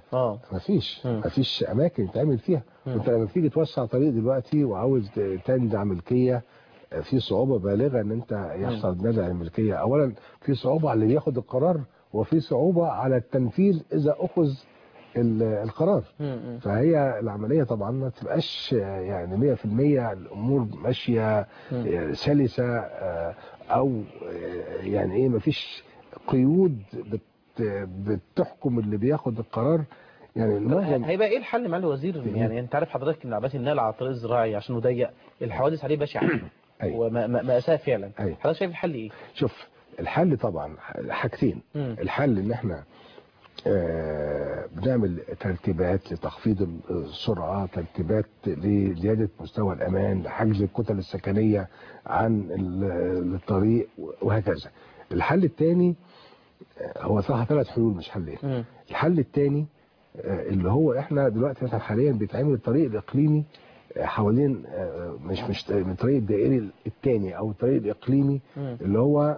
ما فيش اماكن تعمل فيها. وانت لما بتيجي توسع طريق دلوقتي وعاوز تندع ملكية، في صعوبة بالغة ان انت يحصل ندع الملكية. اولا في صعوبة على اللي بياخد القرار، وفي صعوبة على التنفيذ اذا اخذ القرار. فهي العملية طبعا ما تبقاش يعني 100% الامور ماشية سلسة، او يعني ايه، ما فيش قيود بتحكم اللي بياخد القرار. يعني هيبقى ايه الحل مع الوزير؟ يعني انت عارف حضرتك ان عربيات النقل على الطريق الزراعي عشان ضيق الحوادث عليه بشعة ومأساة فعلا. حضرتك شايف الحل ايه؟ شوف الحل طبعا حاجتين. الحل ان احنا بنعمل ترتيبات لتخفيض السرعة، ترتيبات لزيادة مستوى الأمان، لحجز الكتل السكنية عن الطريق وهكذا. الحل الثاني هو صراحة 3 حلول مش حلين. الحل الثاني اللي هو احنا دلوقتي مثلا حاليا بيتعمل الطريق الإقليمي حوالين مش من الطريق الدائري الثاني او الطريق الإقليمي اللي هو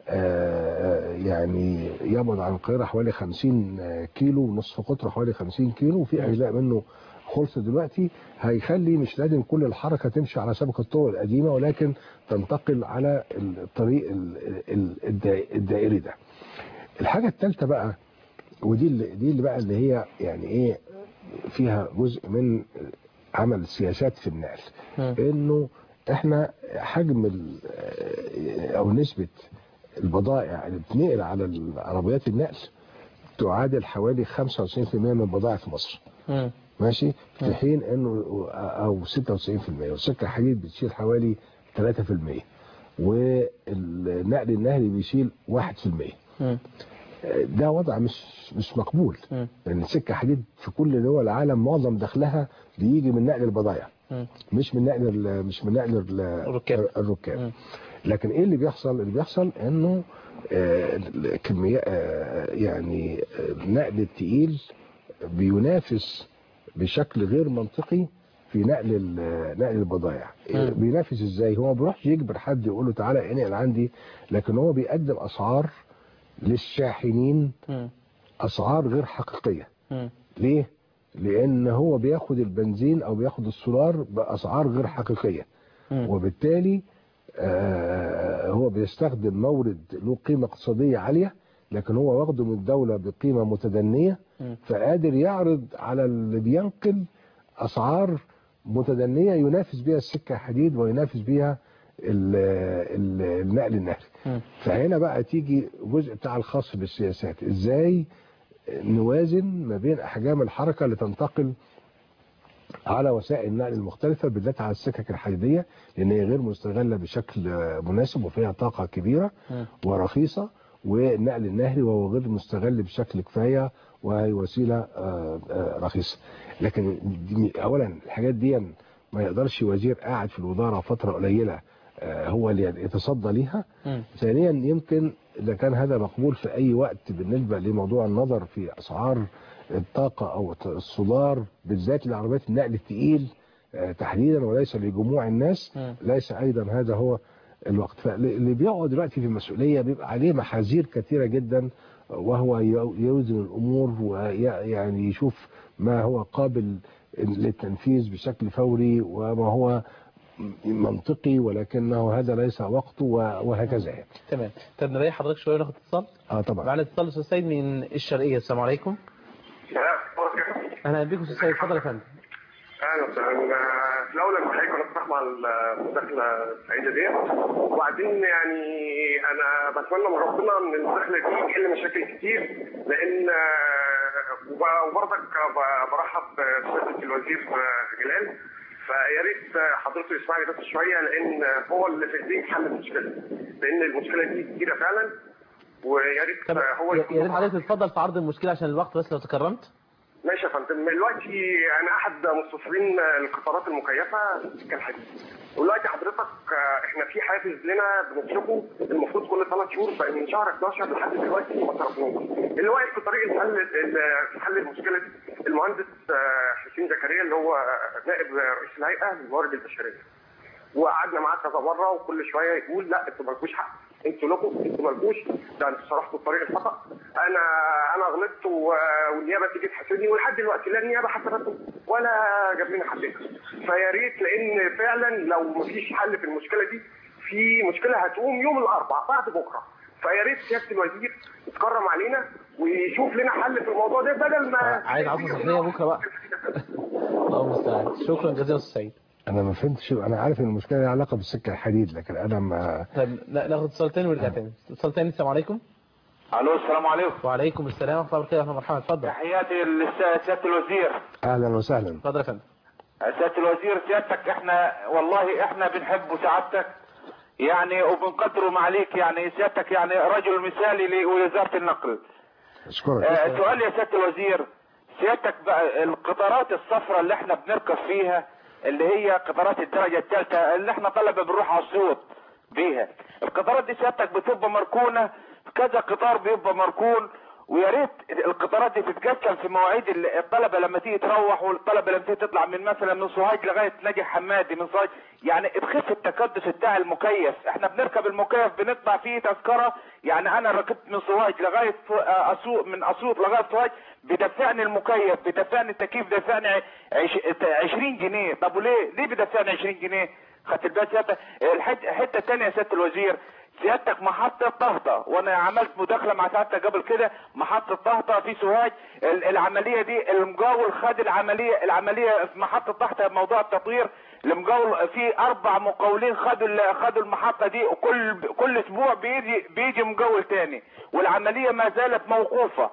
يعني يبعد عن القاهرة حوالي 50 كيلو، نصف قطره حوالي 50 كيلو، وفي أجزاء منه خلص دلوقتي. هيخلي مش لازم كل الحركة تمشي على شبكة الطرق القديمة، ولكن تنتقل على الطريق الدائري ده. الحاجة الثالثة بقى، ودي اللي بقى اللي هي يعني ايه فيها جزء من عمل السياسات في النقل، انه احنا حجم او نسبة البضائع اللي بتنقل على العربيات النقل تعادل حوالي 95% من البضائع في مصر. ماشي، في حين انه او 96%، والسكة الحديد بتشيل حوالي 3%، والنقل النهري بيشيل 1%. ده وضع مش مقبول، لان السكه حديد في كل دول العالم معظم دخلها بيجي من نقل البضائع، مش من نقل الركاب. لكن ايه اللي بيحصل؟ اللي بيحصل انه كميه يعني نقل التقيل بينافس بشكل غير منطقي في نقل البضائع. بينافس ازاي؟ هو ما بيروحش يجبر حد يقول له تعالى انقل عندي، لكن هو بيقدم اسعار للشاحنين، اسعار غير حقيقيه. ليه؟ لان هو بياخد البنزين او بياخد السولار باسعار غير حقيقيه، وبالتالي هو بيستخدم مورد له قيمه اقتصاديه عاليه، لكن هو واخده من الدوله بقيمه متدنيه، فقادر يعرض على اللي بينقل اسعار متدنيه ينافس بها السكه حديد وينافس بها النقل النهري. فهنا بقى تيجي جزء بتاع الخاص بالسياسات، ازاي نوازن ما بين احجام الحركه اللي تنتقل على وسائل النقل المختلفه، بالذات على السكك الحديديه، لان هي غير مستغله بشكل مناسب وفيها طاقه كبيره ورخيصه، والنقل النهري وهو غير مستغل بشكل كفايه وهي وسيله رخيصه. لكن اولا الحاجات دي ما يقدرش وزير قاعد في الوزاره فتره قليله هو اللي يتصدى ليها. ثانيا يمكن اذا كان هذا مقبول في اي وقت بالنسبه لموضوع النظر في اسعار الطاقه او السولار، بالذات لعربيات النقل الثقيل تحديدا وليس لجموع الناس، ليس ايضا هذا هو الوقت. فاللي بيقعد دلوقتي في المسؤوليه بيبقى عليه محاذير كثيره جدا، وهو يوزن الامور ويعني يشوف ما هو قابل للتنفيذ بشكل فوري وما هو منطقي، ولكنه هذا ليس وقته وهكذا يعني. تمام. طب نريح حضرتك شويه وناخد اتصال. طبعا. معنا اتصال استاذ سيد من الشرقيه. السلام عليكم. اهلا بكم استاذ سيد، اتفضل يا فندم. اهلا وسهلا. في الاول انا بحييكم ونفرح مع المداخله السعيده دي، وبعدين يعني انا بتمنى من ربنا ان المداخله دي تحل مشاكل كتير، لان وبرضك برحب بسياده الوزير جلال، فيا ريت حضرته يسمعني بس شويه، لان هو اللي في ايديه حل المشكله، لان المشكله دي كبيره فعلا، ويا ريت هو يا ريت حضرتك تتفضل في عرض المشكله عشان الوقت بس لو تكرمت. ماشي يا فندم. دلوقتي انا احد مستصدرين القطارات المكيفه السكه الحديد، ودلوقتي حضرتك احنا في حافز لنا بنطلقه المفروض كل 3 شهور، بقى من شهر 11 لحد دلوقتي ما صرفناش، اللي واقف في طريق حل المشكله دي المهندس حسين زكريا اللي هو نائب رئيس الهيئه للموارد البشريه، وقعدنا معاه كذا مره وكل شويه يقول لا انتوا مالكوش حق، انتوا لكم، انتوا مالكوش، ده انتوا صرفتوا الطريق الخطا، انا غلطت والنيابه تيجي تحاسبني، ولحد دلوقتي لا النيابه حاسبته ولا جاب لنا حقنا. فيا ريت، لان فعلا لو مفيش حل في المشكله دي في مشكله هتقوم يوم الاربعاء بعد بكره، فيا ريت سياده الوزير يتكرم علينا ويشوف لنا حل في الموضوع ده بدل ما عايز عصا سحريه بكره بقى. الله المستعان. شكرا جزيلا استاذ سعيد. انا ما فهمتش، انا عارف ان المشكله لها علاقه بالسكه الحديد، لكن انا ما. طب ناخد اتصال تاني ونرجع تاني. اتصال تاني. السلام عليكم. الو السلام عليكم. وعليكم السلام ورحمه الله وبركاته. مرحبا، اتفضل. تحياتي لسياده الوزير. اهلا وسهلا. اتفضل يا فندم. سياده الوزير، سيادتك احنا بنحب سعادتك يعني وبنقدره معاليك، يعني سيادتك يعني رجل مثالي لوزاره النقل. اشكرك. سؤال يا سياده الوزير، سيادتك بقى القطارات الصفراء اللي احنا بنركب فيها اللي هي قطارات الدرجه الثالثه اللي احنا طلبه بنروح على الصوت بيها، القطارات دي سيادتك بتبقى مركونه، كذا قطار بيبقى مركون، ويا ريت القطارات دي تتقسم في مواعيد الطلبه لما تيجي تروح، والطلبه لما تيجي تطلع من مثلا من سوهاج لغايه ناجي حمادي، من سوهاج يعني تخف التكدس بتاع المكيف. احنا بنركب المكيف بندفع فيه تذكره، يعني انا ركبت من سوهاج لغايه اسيوط، من اسيوط لغايه سوهاج بدفعني المكيف، بدفعني التكييف، بدفعني 20 جنيه. طب وليه بدفعني 20 جنيه؟ خدت بالك سيادتك؟ الحته الثانيه يا سياده الوزير، سيادتك محطة طهطة، وانا عملت مداخلة مع سيادتك قبل كده، محطة طهطة في سوهاج، العملية دي المقاول خد العملية في محطة طهطة موضوع التطوير، المقاول في 4 مقاولين خدوا المحطة دي، وكل اسبوع بيجي مقاول تاني، والعملية ما زالت موقوفة.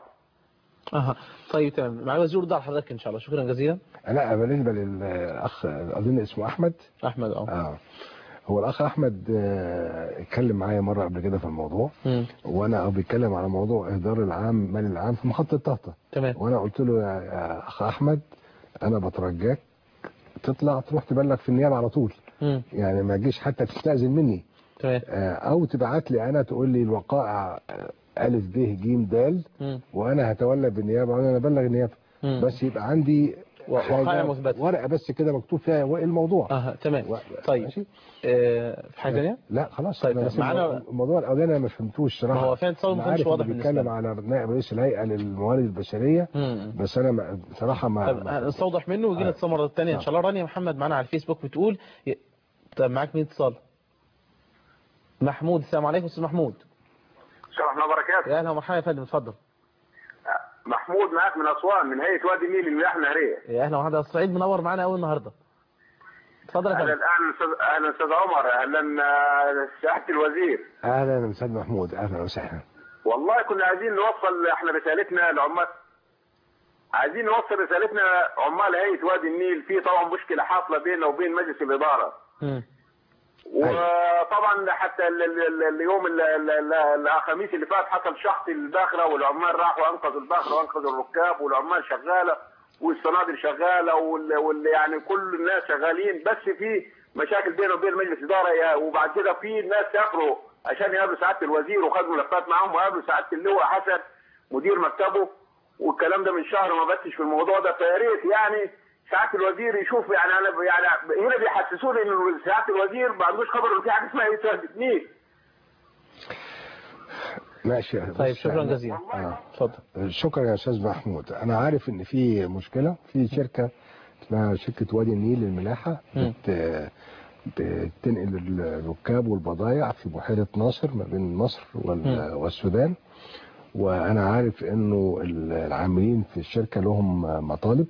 طيب تمام. مع الوزير يرد على حضرتك ان شاء الله. شكرا جزيلا. لا بالنسبه للاخ اظن اسمه احمد. هو الاخ احمد اتكلم معايا مره قبل كده في الموضوع، وانا بيتكلم على موضوع اهدار العام مال العام في محطه طهطا. تمام. وانا قلت له يا اخ احمد انا بترجاك تطلع تروح تبلغ في النيابه على طول. يعني ما تجيش حتى تستأذن مني. تمام. او تبعت لي انا تقول لي الوقائع الف ب ج د، وانا هتولى بالنيابه وانا ابلغ النيابه. بس يبقى عندي وقائع مثبته، ورقه بس كده مكتوب فيها ايه الموضوع. تمام. طيب ماشي. في حاجه ثانيه؟ لا خلاص. طيب بس معانا الموضوع الاولاني انا ما فهمتوش صراحه. ما هو فعلا اتصال ما كانش واضح بالنسبه لي. بيتكلم على نائب رئيس الهيئه للموارد البشريه. بس انا بصراحه ما نستوضح منه ويجي اتصال مره ثانيه ان شاء الله. رانيا محمد معانا على الفيسبوك بتقول طب معاك مين اتصال؟ محمود. السلام عليكم استاذ محمود. السلام ورحمه الله وبركاته. يا اهلا ومرحبا يا فندم، اتفضل. محمود معاك من اسوان من هيئه وادي النيل المياه النهريه. يا اهلا ومرحبا. الصعيد منور معانا قوي النهارده. اتفضل يا فندم. اهلا استاذ عمر. اهلا سعاده الوزير. اهلا استاذ محمود. اهلا وسهلا. والله كنا عايزين نوصل احنا رسالتنا لعمال، عايزين نوصل رسالتنا عمال هيئه وادي النيل. في طبعا مشكله حاصله بيننا وبين مجلس الاداره. وطبعا حتى اليوم الخميس اللي فات حصل شحط الباخره والعمال راحوا انقذوا الباخره وانقذوا الركاب والعمال شغاله والصنادل شغاله يعني كل الناس شغالين. بس في مشاكل بينه وبين مجلس اداره. وبعد كده في ناس سافروا عشان يقابلوا سعاده الوزير وخدوا ملفات معاهم وقابلوا سعاده اللواء حسن مدير مكتبه، والكلام ده من شهر ما بتش في الموضوع ده. فيا ريت يعني سعاده الوزير يشوف. يعني انا يعني هنا بيحسسوني ان سعاده الوزير ما عندوش خبر ان في حاجه اسمها هيئه النيل. ماشي. طيب شكرا جزيلا. اتفضل. شكرا يا استاذ محمود. انا عارف ان في مشكله في شركه اسمها شركه وادي النيل للملاحه بتنقل الركاب والبضائع في بحيره ناصر ما بين مصر والسودان. وانا عارف انه العاملين في الشركه لهم مطالب،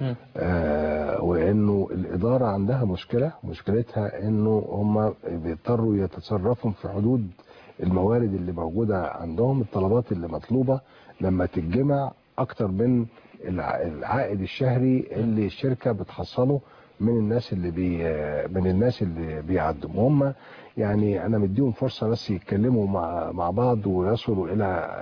وانه الاداره عندها مشكلتها انه هم بيضطروا يتصرفوا في حدود الموارد اللي موجوده عندهم. الطلبات اللي مطلوبه لما تتجمع اكتر من العائد الشهري اللي الشركه بتحصله من الناس اللي بيعدوا. وهم يعني انا مديهم فرصه بس يتكلموا مع بعض ويصلوا الى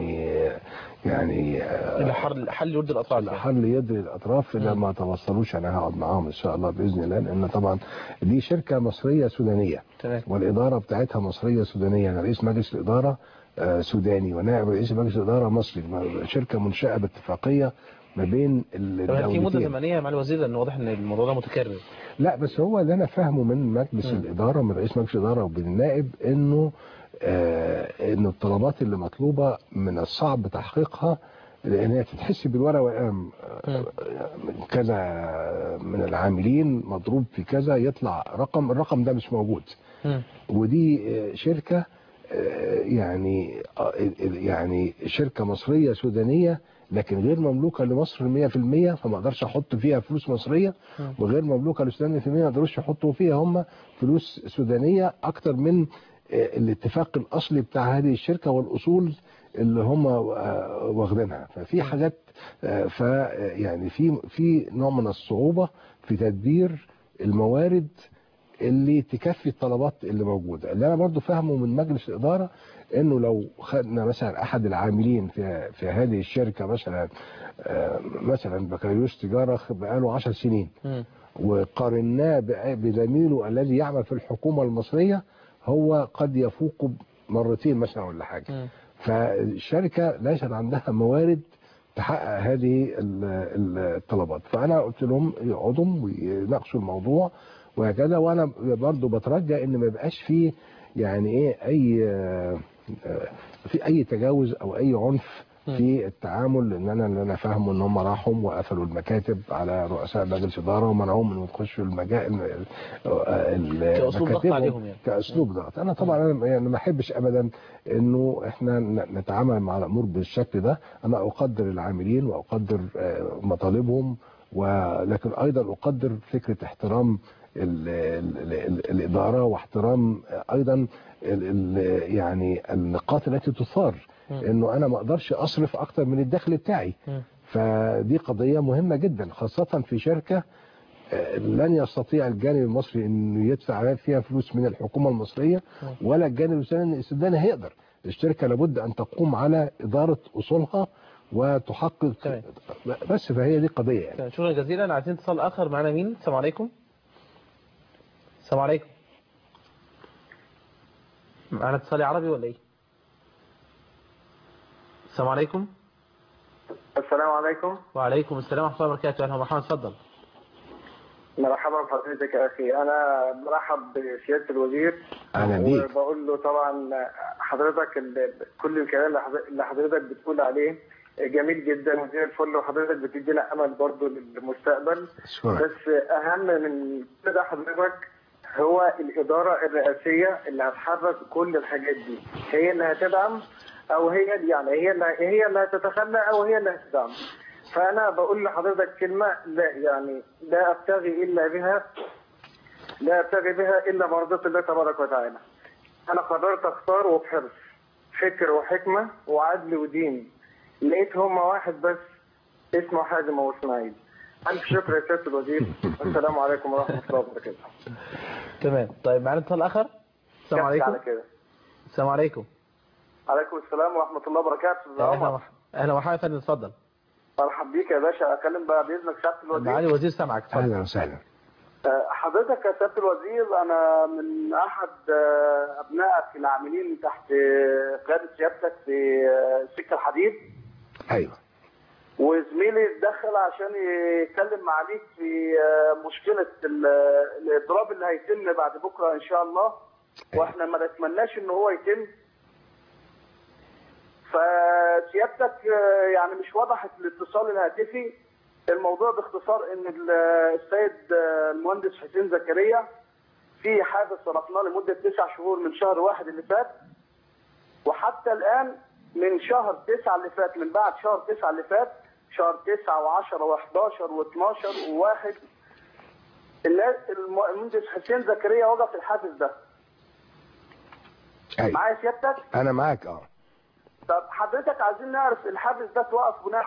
يعني الى حل يرضي الاطراف. حل يرضي الاطراف. اذا ما توصلوش انا هقعد معاهم ان شاء الله باذن الله، لان طبعا دي شركه مصريه سودانيه. تمام. والاداره بتاعتها مصريه سودانيه. يعني رئيس مجلس الاداره سوداني ونائب رئيس مجلس الاداره مصري. شركه منشاه باتفاقيه ما بين الدولتين. في مده زمنيه مع الوزير لان واضح ان الموضوع ده متكرر. لا بس هو اللي انا فاهمه من مجلس الاداره من رئيس مجلس الاداره وبالنائب انه الطلبات اللي مطلوبه من الصعب تحقيقها، لان هي تتحس بالورقه والقلم. كذا من العاملين مضروب في كذا يطلع الرقم ده مش موجود. ودي شركه يعني شركه مصريه سودانيه لكن غير مملوكه لمصر 100%، فما اقدرش احط فيها فلوس مصريه. وغير مملوكه للسودان 100%، ما يقدروش يحطوا فيها هم فلوس سودانيه اكتر من الاتفاق الاصلي بتاع هذه الشركه والاصول اللي هم واخدينها. ففي حاجات يعني في نوع من الصعوبه في تدبير الموارد اللي تكفي الطلبات اللي موجوده. اللي انا برضو فاهمه من مجلس الاداره انه لو خدنا مثلا احد العاملين في هذه الشركه مثلا بكالوريوس تجاره بقاله 10 سنين وقارناه بزميله الذي يعمل في الحكومه المصريه، هو قد يفوق مرتين مثلا ولا حاجه. فالشركه ليست عندها موارد تحقق هذه الطلبات. فانا قلت لهم يقعدوا ويناقشوا الموضوع وهكذا. وانا برضو بترجى ان ما يبقاش فيه يعني في اي تجاوز او اي عنف في التعامل. لان اللي انا فاهمه ان هم راحوا وقفلوا المكاتب على رؤساء مجلس اداره ومنعوهم من يخشوا كاسلوب ضغط عليهم يعني. كاسلوب ضغط. انا طبعا يعني ما احبش ابدا انه احنا نتعامل مع الامور بالشكل ده. انا اقدر العاملين واقدر مطالبهم، ولكن ايضا اقدر فكره احترام الاداره واحترام ايضا يعني النقاط التي تثار. انه انا ما اقدرش اصرف اكتر من الدخل بتاعي. فدي قضيه مهمه جدا خاصه في شركه لن يستطيع الجانب المصري انه يدفع فيها فلوس من الحكومه المصريه، ولا الجانب السوداني هيقدر. الشركه لابد ان تقوم على اداره اصولها وتحقق تمام. بس، فهي دي قضيه يعني. شكرا جزيلا. عايزين اتصال اخر معنا. مين؟ السلام عليكم. السلام عليكم. معنا اتصال عربي ولا ايه؟ السلام عليكم. السلام عليكم. وعليكم السلام ورحمه الله وبركاته. اهلا ومرحبا. اتفضل. مرحبا بحضرتك يا اخي، انا مرحب بسياده الوزير. اهلا بيك. وبقول له طبعا حضرتك كل الكلام اللي حضرتك بتقول عليه جميل جدا وزي الفل، وحضرتك بتدينا امل برضه للمستقبل. شكرا. بس اهم من كده حضرتك هو الاداره الرئاسيه اللي هتحرك كل الحاجات دي، هي اللي هتدعم او هي اللي هتتخلى او هي اللي هتدعم. فانا بقول لحضرتك كلمه لا ابتغي بها الا مرضات الله تبارك وتعالى. انا قررت اختار وبحرص، فكر وحكمه وعدل ودين، لقيت هما واحد بس اسمه حازم ابو اسماعيل. الف شكر يا سياده الوزير، والسلام عليكم ورحمه الله وبركاته. تمام. طيب معنا اتصال اخر. السلام عليكم. السلام عليكم. عليكم السلام ورحمه الله وبركاته. اهلا ومرحبا يا فندم. اتفضل. مرحبا بيك يا باشا. اكلم بقى باذنك سياده الوزير. معالي الوزير سامعك. اتفضل. اهلا وسهلا. حضرتك يا سياده الوزير، انا من احد ابنائك العاملين تحت قياده سيادتك في سكه الحديد. ايوه. وزميلي اتدخل عشان يتكلم معاليك في مشكله الاضراب اللي هيتم بعد بكره ان شاء الله، واحنا ما نتمناش ان هو يتم. فسيادتك يعني مش وضحت الاتصال الهاتفي. الموضوع باختصار ان السيد المهندس حسين زكريا في حادث صرفناه لمده 9 شهور من شهر 1 اللي فات، وحتى الان من شهر 9 اللي فات، من بعد شهر 9 اللي فات، شهر 9 و10 و11 و12 و1، المهندس حسين زكريا وقف الحادث ده. أيوة. معايا سيادتك؟ انا معاك. طب حضرتك عايزين نعرف الحادث ده توقف بناء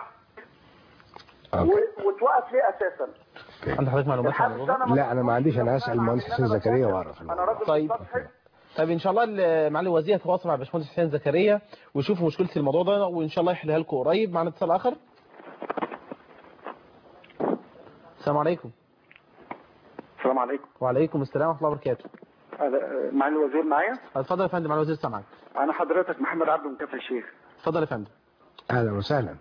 وتوقف ليه اساسا؟ عند حضرتك معلومات عن الموضوع؟ لا انا ما عنديش، انا هسال المهندس حسين زكريا واعرف. انا راجل طيب ان شاء الله معالي الوزير يتواصل مع باشمهندس حسين زكريا ويشوفوا مشكله الموضوع ده، وان شاء الله يحلها لكم قريب. معنا اتصال اخر. السلام عليكم. السلام عليكم. وعليكم السلام ورحمه الله وبركاته. معالي الوزير معايا؟ اتفضل يا فندم. معالي الوزير سامعك. انا حضرتك محمد عبده من كفر الشيخ. اتفضل يا فندم. اهلا وسهلا.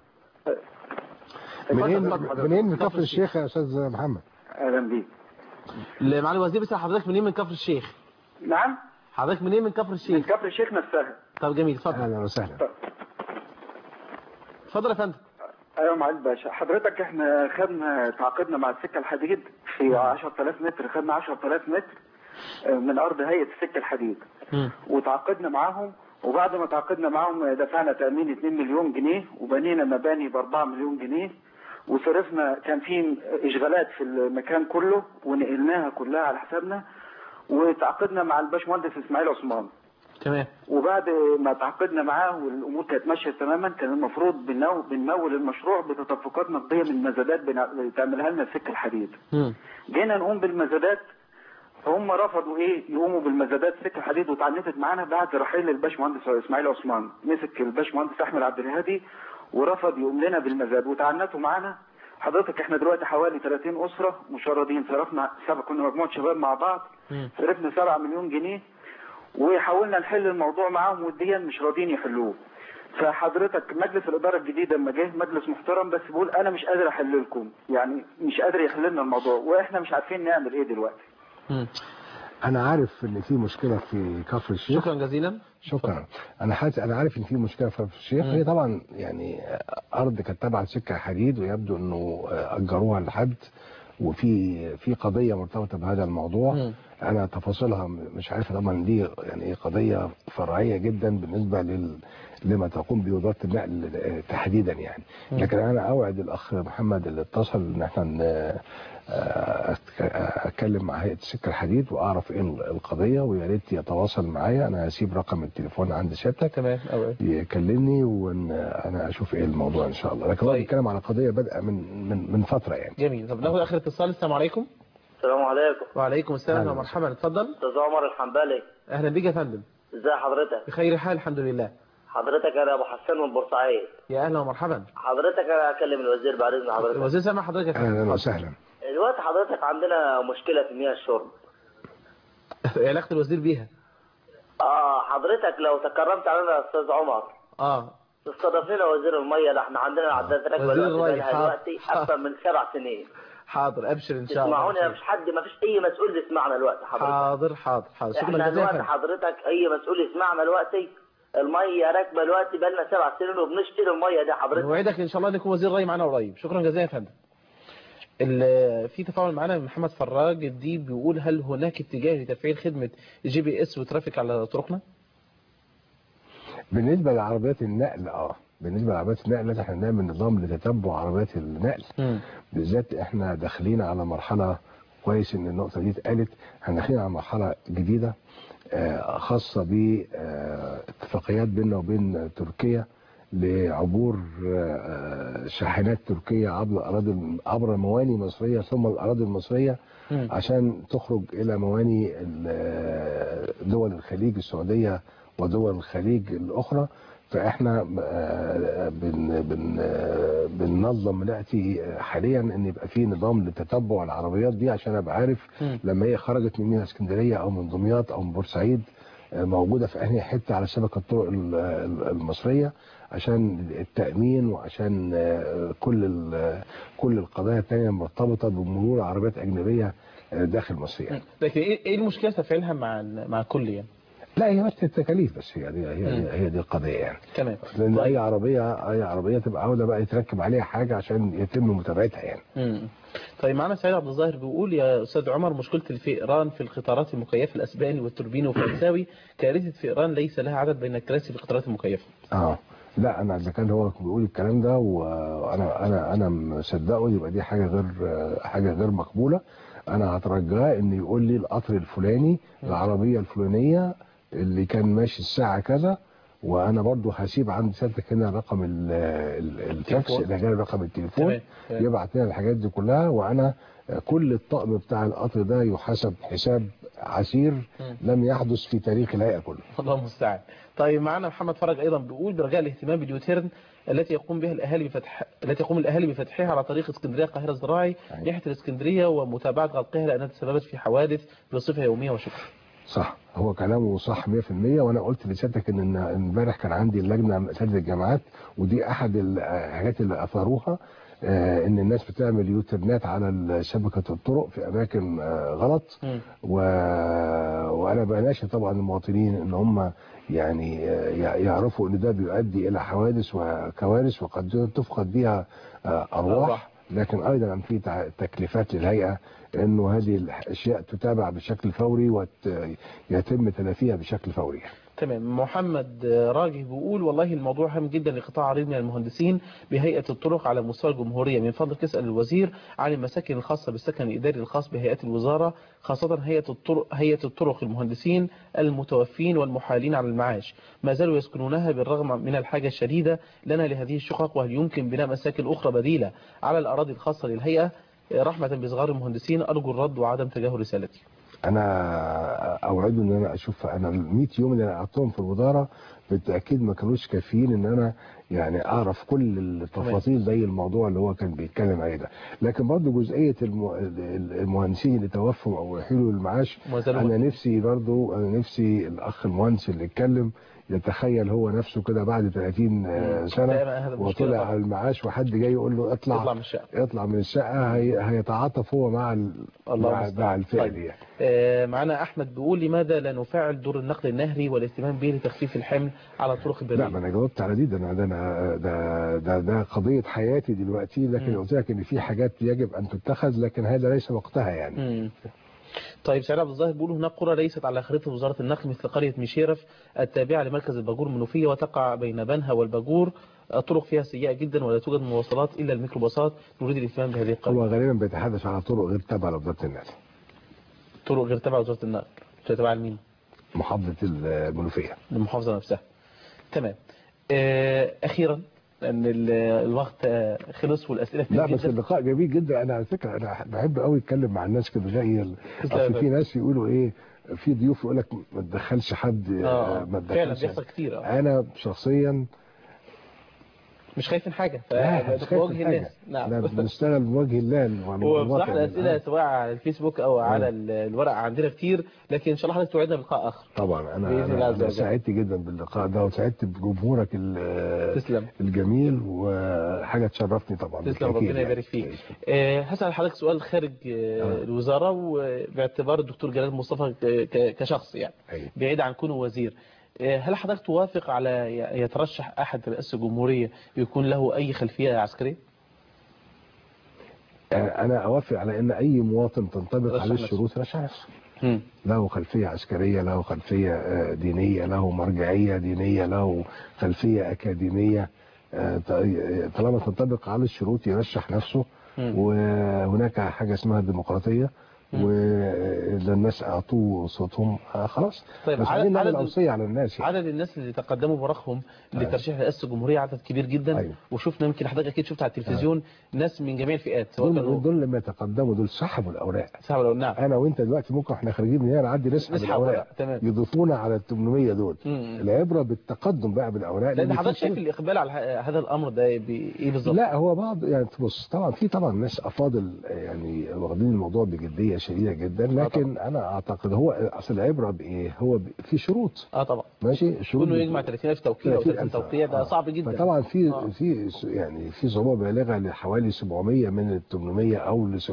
منين من كفر الشيخ يا استاذ محمد؟ اهلا بيك. معالي الوزير بيسأل حضرتك منين من كفر الشيخ؟ نعم؟ حضرتك منين من كفر الشيخ؟ من كفر الشيخ نفسها. طب جميل. اتفضل. اهلا وسهلا. اتفضل يا فندم. ايوه معالي الباشا، حضرتك احنا تعاقدنا مع السكه الحديد في 10000 متر، خدنا 10000 متر من ارض هيئه السكه الحديد. وتعاقدنا معاهم، وبعد ما تعاقدنا معاهم دفعنا تامين 2 مليون جنيه، وبنينا مباني ب 4 مليون جنيه، وصرفنا، كان في اشغالات في المكان كله ونقلناها كلها على حسابنا، وتعاقدنا مع الباشمهندس اسماعيل عثمان. تمام. وبعد ما تعاقدنا معاه والامور كانت ماشيه تماما، كان المفروض بنمول المشروع بتدفقات نقديه من مزادات بتعملها لنا السكه الحديد. جينا نقوم بالمزادات، هم رفضوا يقوموا بالمزادات سكه الحديد، وتعنتت معانا بعد رحيل الباشمهندس اسماعيل عثمان. مسك الباشمهندس احمد عبد الهادي ورفض يقوم لنا بالمزاد وتعنتوا معانا. حضرتك احنا دلوقتي حوالي 30 اسره مشردين، صرفنا كنا مجموعه شباب مع بعض، صرفنا 7 مليون جنيه، وحاولنا نحل الموضوع معاهم وديا مش راضيين يحلوه. فحضرتك مجلس الاداره الجديد لما جه مجلس محترم، بس بيقول انا مش قادر احل لكم، يعني مش قادر يحل لنا الموضوع، واحنا مش عارفين نعمل ايه دلوقتي. انا عارف ان في مشكله في كفر الشيخ. شكرا جزيلا. شكرا. انا عارف ان في مشكله في كفر الشيخ. هي طبعا يعني ارض كانت تبع سكه حديد، ويبدو انه اجروها لحد، وفي قضيه مرتبطه بهذا الموضوع. انا تفاصيلها مش عارف طبعا، دي يعني قضيه فرعيه جدا بالنسبه لما تقوم بوزاره النقل تحديدا يعني. لكن انا اوعد الاخ محمد اللي اتصل ان احنا اتكلم مع هيئه السكه الحديد واعرف ايه القضيه، ويا ريت يتواصل معايا. انا هسيب رقم التليفون عند سيادتك. تمام. يكلمني وانا اشوف ايه الموضوع ان شاء الله. لكن هو بيتكلم على قضيه بادئه من فتره يعني. جميل. طب ناخد اخر اتصال. السلام عليكم. السلام عليكم. وعليكم السلام ومرحبا. اتفضل. استاذ عمر الحنبلي. اهلا بك يا فندم. ازي حضرتك؟ بخير حال الحمد لله. حضرتك انا ابو حسان من بورسعيد. يا اهلا ومرحبا. حضرتك انا اكلم الوزير بعد اذن حضرتك. الوزير سامع حضرتك يا فندم. اهلا وسهلا. دلوقتي حضرتك عندنا مشكله في مياه الشرب. ايه علاقه الوزير بيها؟ حضرتك لو تكرمت علينا يا استاذ عمر تستضيف لنا وزير الميه. ده احنا عندنا عداد راكبه دلوقتي اكثر من 7 سنين. حاضر ابشر ان شاء الله. اسمعوني، مفيش حد، مفيش اي مسؤول يسمعنا دلوقتي حضرتك. حاضر احنا دلوقتي حضرتك اي مسؤول يسمعنا دلوقتي. الميه راكبه دلوقتي بقى لنا 7 سنين وبنشتري الميه دي حضرتك. نوعدك ان شاء الله ان يكون وزير ري معانا قريب. شكرا جزيلا يا فندم. في تفاعل معنا من محمد فراج الديب بيقول هل هناك اتجاه لتفعيل خدمه GPS وترافيك على طرقنا؟ بالنسبه لعربيات النقل بالنسبه لعربيات النقل لازم احنا نعمل نظام لتتبع عربيات النقل. بالذات احنا داخلين على مرحله، كويس ان النقطه دي اتقالت، احنا داخلين على مرحله جديده خاصه باتفاقيات بيننا وبين تركيا لعبور شاحنات تركيه عبر مواني مصريه ثم الاراضي المصريه عشان تخرج الى مواني دول الخليج، السعوديه ودول الخليج الاخرى. فاحنا بننظم ناتي حاليا ان يبقى في نظام لتتبع العربيات دي عشان ابقى عارف لما هي خرجت من ميناء اسكندريه او من دمياط او من بورسعيد موجوده في انهي حته على شبكه الطرق المصريه عشان التامين وعشان كل القضايا الثانيه المرتبطه بمرور عربيات اجنبيه داخل مصر يعني. لكن ايه المشكله تفعيلها مع الكل يعني؟ لا هي بس التكاليف بس، هي دي القضيه يعني. تمام. لان اي عربيه تبقى عاوزه بقى يتركب عليها حاجه عشان يتم متابعتها يعني. طيب معنا سعيد عبد الظاهر بيقول يا استاذ عمر مشكله الفئران في القطارات المكيفه الاسباني والتوربيني وفرنساوي، كارثه فئران ليس لها عدد بين الكراسي في القطارات المكيفه. لا انا اذا كان هو بيقول الكلام ده وانا مصدقه يبقى دي حاجه غير مقبوله. انا هترجاه ان يقول لي القطر الفلاني العربيه الفلانيه اللي كان ماشي الساعه كذا، وانا برضو هسيب عند سيادتك هنا رقم الفاكس اللي جاي رقم التليفون يبعت لنا الحاجات دي كلها، وانا كل الطقم بتاع القطر ده يحاسب حساب عسير لم يحدث في تاريخ الهيئه كله. الله المستعان. طيب معنا محمد فرج ايضا بيقول برجاء الاهتمام باليوتيرن التي يقوم الاهالي بفتحها على طريق اسكندريه القاهره الزراعي ناحيه الاسكندريه ومتابعه غلقها لانها تسببت في حوادث بصفه يوميه. وشكرا. صح، هو كلامه صح 100%. وانا قلت لسيادتك ان امبارح كان عندي اللجنه اساتذه الجامعات، ودي احد الحاجات اللي اثاروها ان الناس بتعمل يوترنات على شبكه الطرق في اماكن غلط. وانا بناشد طبعا المواطنين ان هم يعني يعرفوا ان ده بيؤدي الى حوادث وكوارث وقد تفقد بها ارواح، لكن ايضا في تكليفات للهيئه انه هذه الاشياء تتابع بشكل فوري ويتم تلافيها بشكل فوري. تمام. محمد راجي بيقول والله الموضوع هام جدا لقطاع عريض من المهندسين بهيئة الطرق على مستوى الجمهورية. من فضلك اسأل الوزير عن المساكن الخاصة بالسكن الإداري الخاص بهيئات الوزارة، خاصة هيئة الطرق المهندسين المتوفين والمحالين على المعاش ما زالوا يسكنونها بالرغم من الحاجة الشديدة لنا لهذه الشقق، وهل يمكن بناء مساكن أخرى بديلة على الأراضي الخاصة للهيئة رحمة بصغار المهندسين؟ أرجو الرد وعدم تجاهل رسالتي. انا اوعده ان انا اشوف انا ال 100 يوم اللي انا قعدتهم في الوزاره بالتاكيد ما كانوش كافيين ان انا يعني اعرف كل التفاصيل زي الموضوع اللي هو كان بيتكلم عليه ده. لكن برضه جزئيه المهندسين اللي توفوا او يحيلوا المعاش، انا نفسي الاخ المهندس اللي اتكلم يتخيل هو نفسه كده بعد 30 سنه وطلع على المعاش وحد جاي يقول له اطلع من الشقه هيتعاطف هو مع الفئه دي. معنا احمد بيقول لماذا لا نفعل دور النقل النهري والاهتمام به لتخفيف الحمل على الطرق البريه؟ لا ما انا جاوبت على دي. ده قضيه حياتي دلوقتي، لكن قلت لك ان في حاجات يجب ان تتخذ لكن هذا ليس وقتها يعني. طيب سعيد عبد الظاهر بيقول هناك قرى ليست على خريطة وزارة النقل مثل قرية ميشيرف التابعة لمركز الباجور المنوفية وتقع بين بنها والباجور، الطرق فيها سيئة جدا ولا توجد مواصلات إلا الميكروباصات. نريد الاهتمام بهذه القرية. هو غالبا بيتحدث على طرق غير تابعة لوزارة النقل. طرق غير تابعة لوزارة النقل تابعة لمين؟ محافظة المنوفية. المحافظة نفسها. تمام. أخيرا لان الوقت خلص والاسئله كتير لا جدا. بس اللقاء جميل جدا. انا على فكره انا بحب قوي اتكلم مع الناس كده زي اصل في ناس يقولوا ايه، في ضيوف يقول لك ما تدخلش حد، ما تدخلش. فعلا بيحصل كتير. انا شخصيا مش خايفين حاجه بوجه الناس. نعم احنا بنشتغل بوجه الله. وبصح الاسئله سواء على الفيسبوك او على الورق عندنا كتير، لكن ان شاء الله حضرتك توعدنا بلقاء اخر. طبعا انا سعدت جدا باللقاء ده، وسعدت بجمهورك الجميل، وحاجه تشرفني طبعا. تسلم، ربنا يبارك فيك. هسأل حضرتك سؤال خارج الوزاره، وباعتبار الدكتور جلال مصطفى كشخص يعني بعيد عن كونه وزير، هل حضرتك توافق على يترشح أحد رئاسة الجمهورية يكون له أي خلفية عسكرية؟ أنا أوافق على أن أي مواطن تنطبق عليه الشروط يرشح نفسه. له خلفية عسكرية، له خلفية دينية، له مرجعية دينية، له خلفية أكاديمية، طالما تنطبق على الشروط يرشح نفسه. وهناك حاجة اسمها الديمقراطية، وإذا الناس أعطوه صوتهم خلاص. طيب بس عايزين نعمل أوصية على الناس يعني. عدد الناس اللي تقدموا برقهم لترشيح رئاسة الجمهورية عدد كبير جدا. وشفنا يمكن حضرتك أكيد شفت على التلفزيون ناس من جميع الفئات. دول لما يتقدموا دول سحبوا الأوراق. نعم. أنا وأنت دلوقتي ممكن احنا خارجين من هنا نعدي نسحب الأوراق، يضيفونا على ال 800 دول. العبرة بالتقدم بقى بالأوراق. لأن حضرتك شايف الإقبال على هذا الأمر ده إيه بالظبط؟ لا هو بعض يعني بص، طبعا ناس أفاضل يعني واخدين الموضوع بجدية شديدة جدا، لكن أنا أعتقد هو أصل العبرة بإيه؟ هو في شروط. طبعا ماشي. الشروط كله يجمع 30,000 توقيع أو 30 توقيع، ده صعب جدا. طبعا في يعني في صعوبة بالغة لحوالي 700 من ال 800 أو ل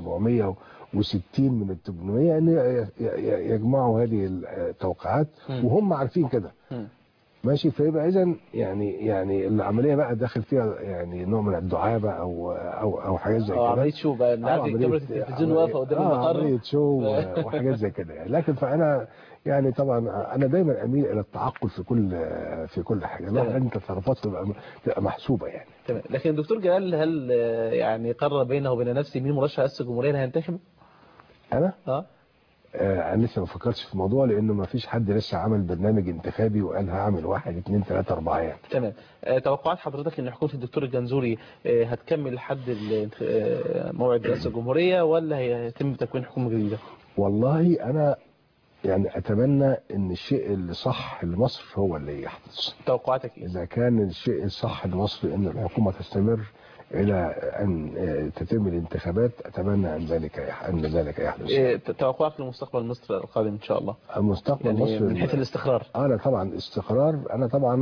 760 من ال 800 أن يجمعوا هذه التوقيعات وهم عارفين كده. ماشي. فيبقى اذا يعني العمليه بقى داخل فيها يعني نوع من الدعابه او حاجات زي كده. عمليه شو بقى، عارف كاميرا التلفزيون واقفه قدام المقر، عمليه شو وحاجات زي كده يعني. لكن فانا يعني طبعا انا دايما اميل الى التعقل في كل حاجه، لان التصرفات تبقى محسوبه يعني. تمام. لكن الدكتور جلال هل يعني قرر بينه وبين نفسه مين مرشح رئاسه الجمهوريه اللي هينتخب؟ انا؟ انا لسه ما فكرتش في الموضوع، لانه ما فيش حد لسه عمل برنامج انتخابي وقال هعمل 1 2 3 4 يعني. تمام. توقعات حضرتك ان حكومه الدكتور الجنزوري هتكمل لحد موعد رئاسه الجمهوريه، ولا هيتم تكوين حكومه جديده؟ والله انا يعني اتمنى ان الشيء اللي صح لمصر هو اللي يحدث. توقعاتك ايه؟ اذا كان الشيء الصح لمصر ان الحكومه تستمر الى ان تتم الانتخابات، اتمنى ان ذلك يحدث. توقعك لمستقبل مصر القادم ان شاء الله؟ مستقبل يعني مصر من حيث الاستقرار. انا طبعا استقرار، انا طبعا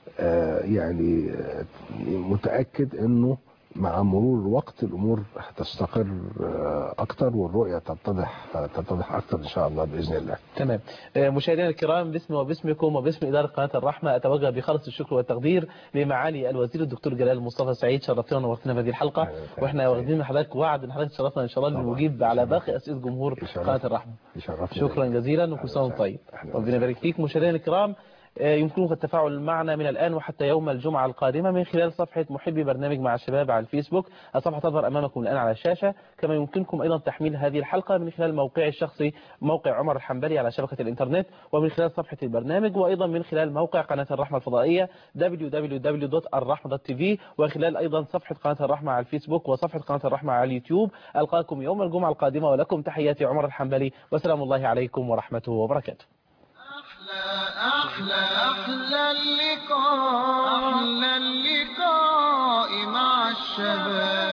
يعني متاكد انه مع مرور الوقت الامور هتستقر اكتر، والرؤيه تتضح اكتر ان شاء الله باذن الله. تمام. مشاهدينا الكرام، باسمي وباسمكم وباسم اداره قناه الرحمه اتوجه بخالص الشكر والتقدير لمعالي الوزير الدكتور جلال مصطفى سعيد. شرفتنا ونورتنا بهذه الحلقه، واحنا واخدين من حضرتك وعد ان حضرتك تشرفنا ان شاء الله نجيب على باقي اسئله جمهور قناه الرحمه. شكرا جزيلا وكل سنه وانتم طيب. ربنا يبارك فيك. مشاهدينا الكرام، يمكنكم التفاعل معنا من الآن وحتى يوم الجمعة القادمة من خلال صفحة محبي برنامج مع الشباب على الفيسبوك. الصفحة تظهر أمامكم الآن على الشاشة. كما يمكنكم أيضا تحميل هذه الحلقة من خلال موقعي الشخصي، موقع عمر الحنبلي على شبكة الإنترنت، ومن خلال صفحة البرنامج، وأيضا من خلال موقع قناة الرحمة الفضائية www.الرحمة.tv، وخلال أيضا صفحة قناة الرحمة على الفيسبوك وصفحة قناة الرحمة على اليوتيوب. ألقاكم يوم الجمعة القادمة، ولكم تحياتي عمر الحنبلي، وسلام الله عليكم ورحمته وبركاته. أحلى اللقاء مع الشباب.